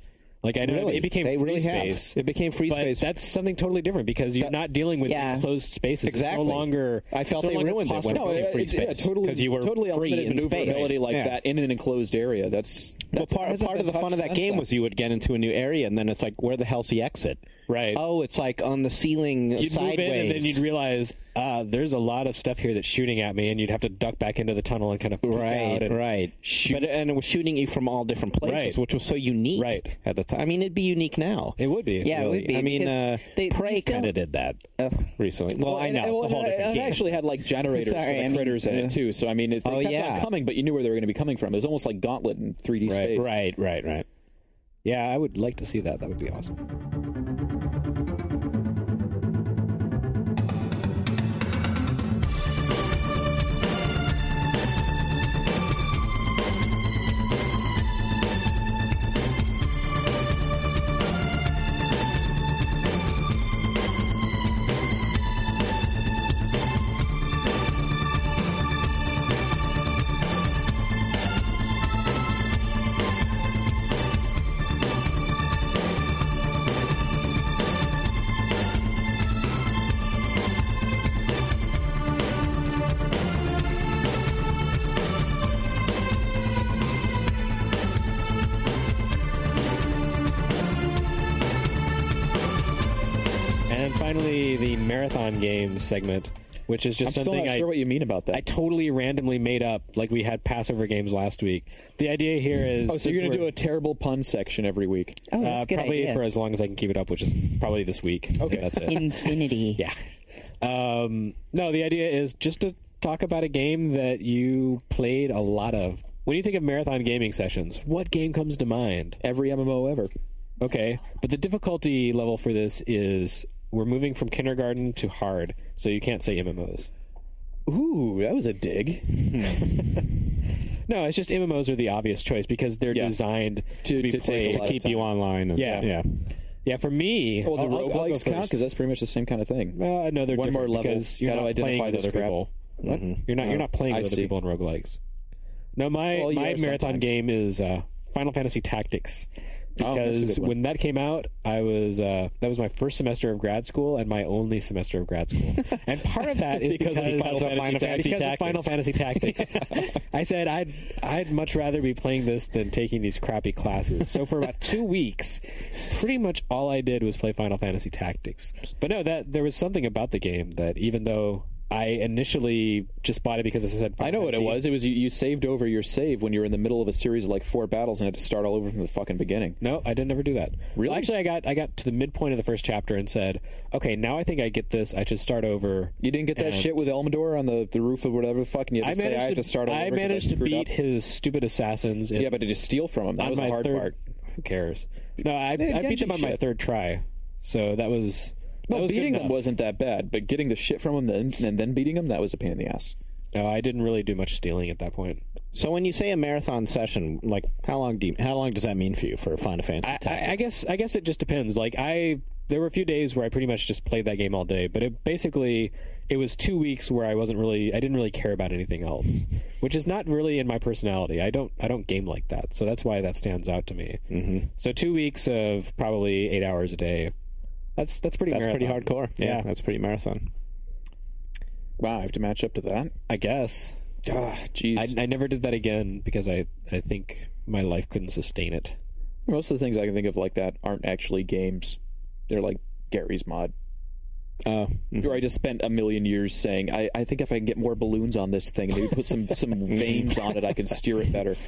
Like I know Really? it became They free really have. space. It became free but space. That's something totally different because you're That- not dealing with Yeah. enclosed spaces. Exactly. It's no longer. I felt it's no they longer ruined it when it possible. became No, free it- yeah, space. totally. 'Cause you were totally free unlimited in space. maneuverability like Yeah. that in an enclosed area. That's, Well, that's part, hasn't part of the been fun of touched that since game then. was you would get into a new area, and then it's like, where the hell's the exit? Right. Oh, it's like on the ceiling You'd sideways. move in and then you'd realize uh, there's a lot of stuff here that's shooting at me, and you'd have to duck back into the tunnel and kind of peek Right, out and right. shoot. But and it was shooting you from all different places, Right. which was so unique Right. at the time. I mean, it'd be unique now. It would be. Yeah, it really. would be, I mean, uh, because they- Prey they still- kind of did that Ugh. recently. Well, I and- know and- it's a whole and- different and game. it actually had like generators Sorry, for the I mean, critters in yeah. it too. So I mean, it, they Oh, kept yeah. on coming, but you knew where they were going to be coming from. It was almost like Gauntlet in three D Right, space. Right, right, right. Yeah, I would like to see that. That would be awesome. And finally, the marathon games segment, which is just I'm still something not I sure what you mean about that. I totally randomly made up, like we had Passover games last week. The idea here is, oh, so you're going to do a terrible pun section every week? Oh, that's uh, a good probably idea. for as long as I can keep it up, which is probably this week. Okay, that's it. Infinity. Yeah. Um, no, the idea is just to talk about a game that you played a lot of. When you think of marathon gaming sessions, what game comes to mind? Every M M O ever. Okay, but the difficulty level for this is we're moving from kindergarten to hard, so you can't say M M Os. Ooh, that was a dig. No, it's just M M Os are the obvious choice because they're Yeah. designed to, To- be to take played. a lot of Keep you time. online. And, Yeah. yeah. Yeah, for me, Well, the I'll- I'll- I'll go roguelikes count first. because that's pretty much the same kind of thing. Uh, no, they're One more different level. because you're Gotta not playing identify with the other scrap. people. What? Mhm. You're not. You're Oh, not playing I with other see. people in roguelikes. No, my Well, you my are marathon sometimes. game is uh, Final Fantasy Tactics. Oh, that's a Because good one. when that came out, I was uh, that was my first semester of grad school and my only semester of grad school. And part of that is Because because, of Final Fantasy Final Tactics. because of Final Fantasy Tactics. I said I'd I'd much rather be playing this than taking these crappy classes. So for about two weeks, pretty much all I did was play Final Fantasy Tactics. But no, that there was something about the game that even though I initially just bought it because it said Final I know what it Fantasy, was. It was you, you saved over your save when you were in the middle of a series of like four battles and had to start all over from the fucking beginning. No, I didn't ever do that. Really? Well, actually, I got I got to the midpoint of the first chapter and said, "Okay, now I think I get this. I should start over." You didn't get that And shit with Elmador on the, the roof of whatever the fuck, and you had I to say managed I had to, to start all I over 'cause managed to screwed beat up. his stupid assassins. In, Yeah, but to just steal from him, that on was the my hard third, part. Who cares? No, I, They had I beat them Genji on my shit. third try, so that was. That No, was good beating them enough. wasn't that bad, but getting the shit from him then, and then beating him, that was a pain in the ass. No, I didn't really do much stealing at that point. So when you say a marathon session, like how long do you, how long does that mean for you for Final Fantasy I, Tactics? I, I guess I guess it just depends. Like I, there were a few days where I pretty much just played that game all day, but it basically it was two weeks where I wasn't really, I didn't really care about anything else, which is not really in my personality. I don't, I don't game like that, so that's why that stands out to me. Mm-hmm. So two weeks of probably eight hours a day. That's that's pretty. That's pretty marathon. hardcore. Yeah, Yeah. that's pretty marathon. Wow, I have to match up to that. I guess. Ah, jeez. I, I never did that again because I, I think my life couldn't sustain it. Most of the things I can think of like that aren't actually games. They're like Gary's Mod. Uh, Where I just spent a million years saying, I, I think if I can get more balloons on this thing, maybe put some, some veins on it, I can steer it better.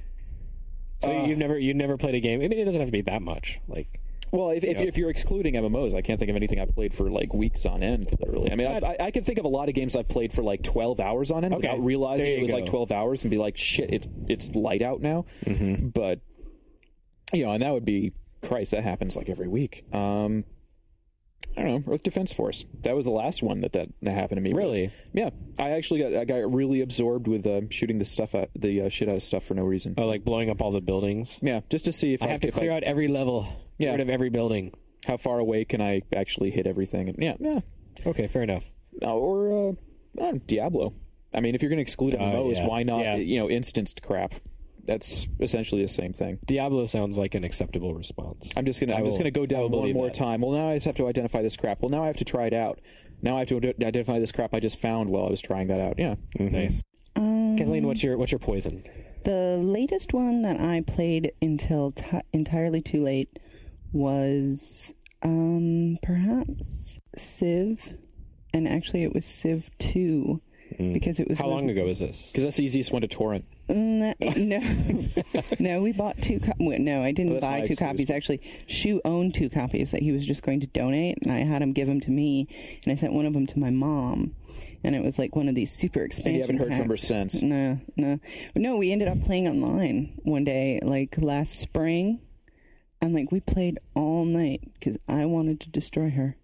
So Uh, you've never you never played a game. I mean, it doesn't have to be that much. Like Well, if, if, Yeah. if you're excluding M M Os, I can't think of anything I've played for like weeks on end, literally. I mean, I, I, I can think of a lot of games I've played for like twelve hours on end Okay. without realizing There you it was go. like twelve hours and be like, shit, it's it's light out now. Mm-hmm. But, you know, and that would be, Christ, that happens like every week. Um, I don't know, Earth Defense Force. That was the last one that that, that happened to me. Really? Yeah. I actually got I got really absorbed with uh, shooting the stuff out, the uh, shit out of stuff for no reason. oh, like blowing up all the buildings. Yeah, just to see if I have to if clear out every level. Get Yeah. rid of every building. how far away can I actually hit everything. And yeah, yeah. Okay, fair enough. Uh, or uh, uh, Diablo. I mean, if you're going to exclude Oh, M M Os, yeah. why not? Yeah. You know, instanced crap. that's essentially the same thing. Diablo sounds like an acceptable response. I'm just gonna I I'm just will- gonna go I down will one believe more that. time. Well, now I just have to identify this crap. Well, now I have to try it out. Now I have to ad- identify this crap I just found while I was trying that out. Yeah. Nice. Um, Kathleen, what's your what's your poison? The latest one that I played until t- entirely too late was um, perhaps Civ, and actually it was Civ two because it was How one- long ago was this? Because that's the easiest one to torrent. Mm, No, no, we bought two. Co- well, no, I didn't Oh, that's buy my two excuse. copies. Actually, Shu owned two copies that he was just going to donate, and I had him give them to me, and I sent one of them to my mom, and it was like one of these super expansion. And you haven't heard from her packs. since. No, no, no. We ended up playing online one day, like last spring, and like we played all night because I wanted to destroy her.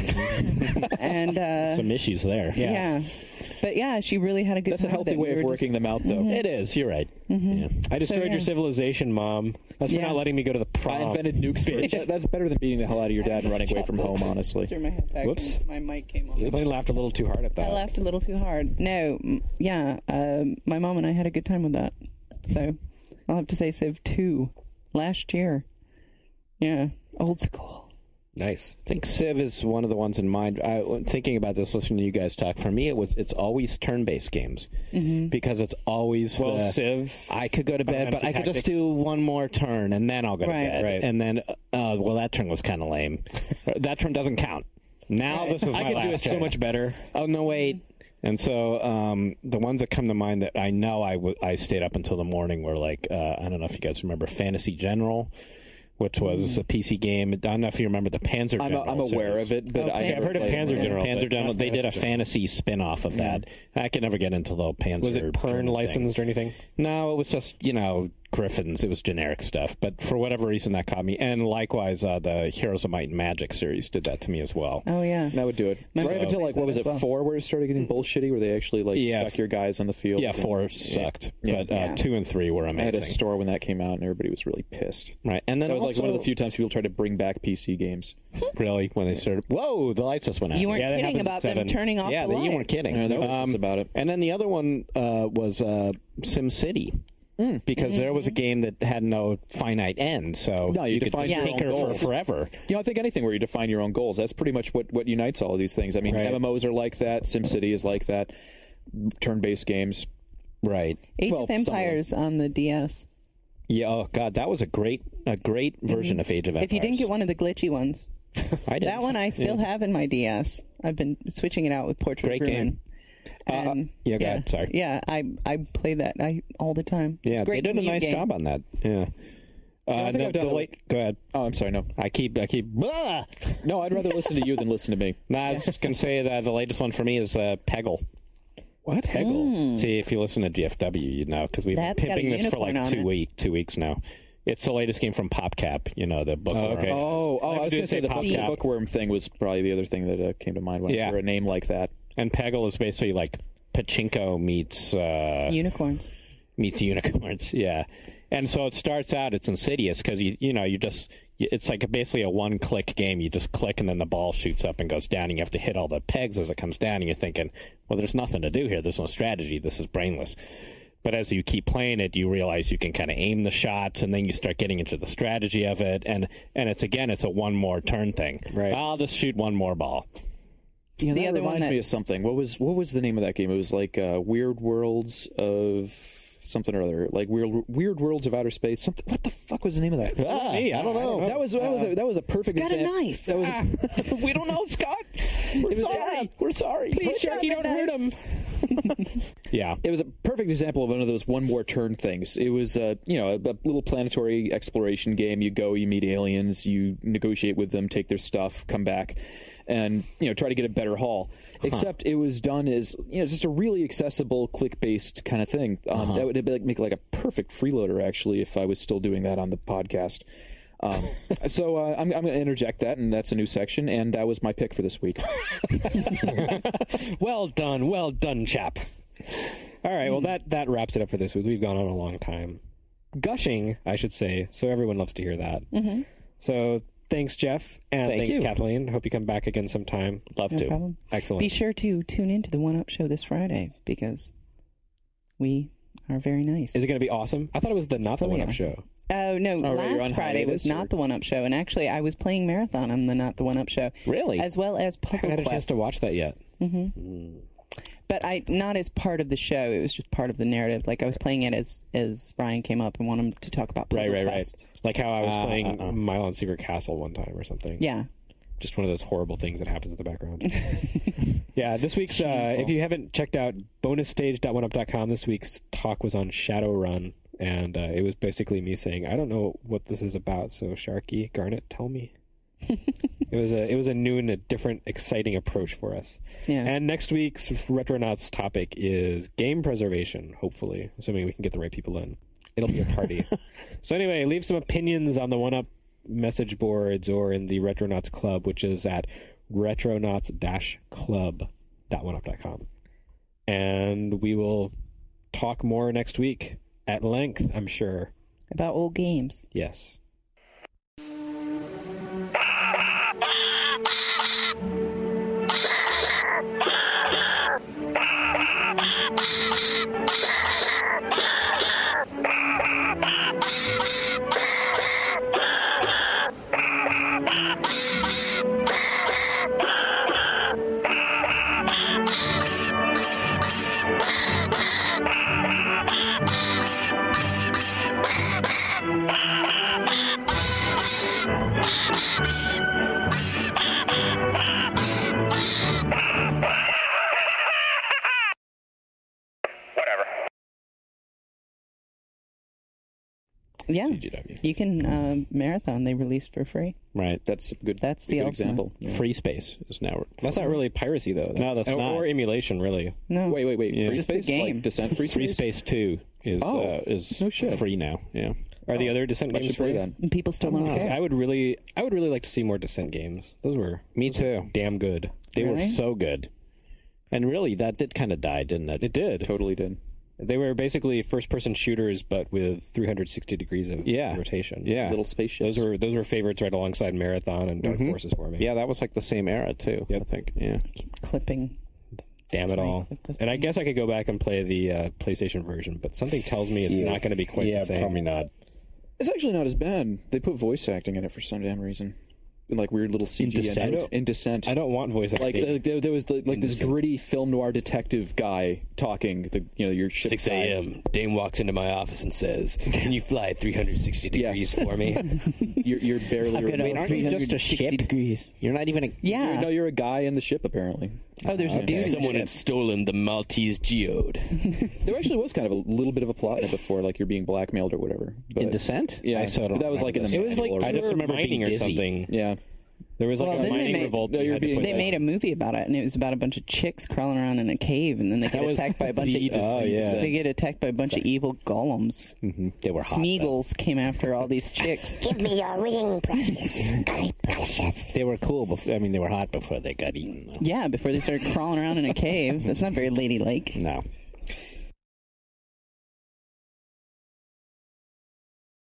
and uh, Some issues there. yeah. but yeah, she really had a good. That's a time with healthy it. way We of were working just- them out, though. It is. You're right. Yeah. I destroyed yeah. your civilization, Mom. That's for Yeah. not letting me go to the I prom. invented nukes. For, that- that's better than beating the hell out of your dad and running away from home, honestly. Threw my head back Whoops. and My mic came on. Kathleen laughed a little too hard at that. I laughed a little too hard. No, m- yeah, um, my mom and I had a good time with that. So I'll have to say Civ two last year. Yeah, old school. Nice. I think Civ is one of the ones in mind. I, when thinking about this, listening to you guys talk, for me, it was it's always turn-based games because it's always Well, the, Civ. I could go to bed, but Fantasy I could just Tactics. do one more turn and then I'll go Right. to bed. Right. And then, uh, well, that turn was kind of lame. That turn doesn't count. Now this is my I could last do it so turn. much better. Oh no, wait. And so um, the ones that come to mind that I know I, w- I stayed up until the morning were like uh, I don't know if you guys remember Fantasy General, which was a P C game. I don't know if you remember the Panzer I'm, General. I'm aware series. of it, but Oh, I Panzer- never I've heard of played Panzer it. General. Panzer but General. not They did a Fantasy fantasy spin-off of that. I can never get into the Panzer. Was it Pern General thing. licensed or anything? No, it was just, you know, Griffins. It was generic stuff. But for whatever reason, that caught me. And likewise, uh, the Heroes of Might and Magic series did that to me as well. Oh yeah, That would do it. My right mom up until, like, plays what was that it, as well. four, where it started getting bullshitty, where they actually, like, Yeah. stuck your guys on the field. Yeah, and- four sucked. Yeah. But uh, Yeah. two and three were I had amazing. a store when that came out, and everybody was really pissed. Right. And then That was, like, one of the also- few times people tried to bring back P C games. Really, when they started. Whoa, the lights just went out. you weren't Yeah, that kidding happens at about them seven. turning off Yeah, the that you lights. weren't kidding. Yeah, that was just about it. And then the other one uh, was uh, Sim City. Because there was a game that had no finite end, so No, you could defined just your tinker own for goals. forever. You know, I think anything where you define your own goals, that's pretty much what, what unites all of these things. I mean, Right. M M Os are like that. SimCity is like that. Turn-based games. Right. Age Well, of some of them. Empires on the D S. Yeah. Oh God, that was a great, a great version of Age of Empires. If you didn't get one of the glitchy ones, I did that one I still have in my D S. I've been switching it out with Portrait Great of Ruin. game. Uh, And, yeah, go ahead, sorry. Yeah, I I play that I all the time. It's Yeah, a great they did a commute nice game. job on that. Yeah. Uh, I think the, I've done the it- late, go ahead. Oh, I'm sorry, no. I keep, I keep. Blah! No, I'd rather listen to you than listen to me. No, I was just gonna say that the latest one for me is uh, Peggle. What? Peggle. See, if you listen to G F W, you'd know because we've been That's got a pimping this for unicorn like on two it. week, two weeks now. It's the latest game from PopCap. You know the book. Oh, okay. Oh, oh, I was do going to say the, book, the PopCap. bookworm thing was probably the other thing that uh, came to mind when Yeah. I heard a name like that. And Peggle is basically like Pachinko meets uh, Unicorns. meets unicorns. Yeah, and so it starts out. It's insidious because you you know you just it's like basically a one click game. You just click and then the ball shoots up and goes down. And you have to hit all the pegs as it comes down. And you're thinking, well, there's nothing to do here. There's no strategy. This is brainless. But as you keep playing it, you realize you can kind of aim the shots, and then you start getting into the strategy of it. And and it's again, it's a one more turn thing. Right. I'll just shoot one more ball. Yeah, The that other one reminds me of that's- something. What was what was the name of that game? It was like uh, Weird Worlds of something or other, like Weird Weird Worlds of Outer Space. Something. What the fuck was the name of that? Ah, me. I don't know. That was that was a, that was a perfect. Got a exam- knife. That was a, We don't know, Scott. We're sorry. We're sorry. Please, Sharky, don't hurt him. Yeah. it was a perfect example of one of those one more turn things. It was a you know a, a little planetary exploration game. You go, you meet aliens, you negotiate with them, take their stuff, come back, and you know try to get a better haul. Except it was done as you know just a really accessible click based kind of thing. Um, Uh-huh. That would like, make like a perfect freeloader actually if I was still doing that on the podcast. Um, so uh, I'm, I'm going to interject that, and that's a new section, and that was my pick for this week. Well done, well done, chap. All right, well that that wraps it up for this week. We've gone on a long time, gushing, I should say. So everyone loves to hear that. Mm-hmm. So thanks, Jeff, and Thank thanks, you. Kathleen. Hope you come back again sometime. Love No to. problem. Excellent. Be sure to tune in to the One Up Show this Friday because we are very nice. Is it going to be awesome? I thought it was the Not the fully One Up on. show. Oh, no, Oh, right, you're on last Friday was hiatus, not or- the One Up Show, and actually I was playing Marathon on the Not the One Up Show. Really? As well as I Puzzle haven't had a chance Quest. to watch that yet. But I not as part of the show, it was just part of the narrative. Like I was playing it as, as Ryan came up and wanted him to talk about Puzzle Right, right, Quest. right. Like how I was Uh, playing uh, uh. Mile on Secret Castle one time or something. Yeah. Just one of those horrible things that happens in the background. Yeah, this week's, uh, if you haven't checked out bonus stage dot one up dot com, this week's talk was on Shadowrun. And uh, it was basically me saying, I don't know what this is about, so Sharky, Garnet, tell me. It was a it was a new and a different, exciting approach for us. Yeah. And next week's Retronauts topic is game preservation, hopefully, assuming we can get the right people in. It'll be a party. So anyway, leave some opinions on the one-up message boards or in the Retronauts Club, which is at retronauts dash club dot one up dot com. And we will talk more next week at length, I'm sure. About old games. Yes. Yeah. G G W. You can uh, Marathon, they released for free. Right. That's a good. That's a the good ultimate. example. Yeah. Free space is now. That's not really piracy, though. No, that's or, not. Or emulation, really. No. Wait, wait, wait. Yeah. Free Just the space, game. like Descent Free Free Space. Space Two is Oh, uh, is no shit. free now. Yeah. Are the other Descent I games should play free? that. And people still don't care. I would really, I would really like to see more Descent games. Those were Me too. damn good. They were Really? so good. And really, that did kind of die, didn't it? It did. Totally did. They were basically first-person shooters, but with three hundred sixty degrees of Yeah. rotation. Yeah. Little spaceships. Those were those were favorites right alongside Marathon and Dark Forces for me. Yeah, that was like the same era too. Yep. I think. Yeah. Clipping. Damn it all. With the And I guess I could go back and play the uh, PlayStation version, but something tells me it's not going to be quite yeah, the same. probably not. It's actually not as bad. They put voice acting in it for some damn reason. In like weird little C G Descent? engines. In Descent. I don't want voice Like, acting. like there, there was the, like In this Descent. gritty film noir detective guy talking. The you know your ship six guy. a.m. Dame walks into my office and says, "Can you fly three hundred sixty degrees Yes. for me?" You're, you're barely. I've got you're, a aren't you just a ship? degrees. You're not even a. Yeah. no, you're a guy in the ship apparently. Oh, there's a dude. in the Someone ship. had stolen the Maltese geode. There actually was kind of a little bit of a plot in it before, like you're being blackmailed or whatever. But, In Descent? Yeah, I sort of that was like in the. It was like manual or I just whatever. remember being mining or dizzy. something. Yeah. There was like Well, a then they mining made- revolt. No, you you're had to being- put They that- made a movie about it, and it was about a bunch of chicks crawling around in a cave, and then they get was attacked by a bunch the of Descent. Oh, yeah. they get attacked by a bunch of evil golems. Mm-hmm. They were hot. though. Smeagol's came after all these chicks. Give me your ring, precious. I precious. They were cool. Before, I mean, they were hot before they got eaten. Though. Yeah, before they started crawling around in a cave. That's not very ladylike. No.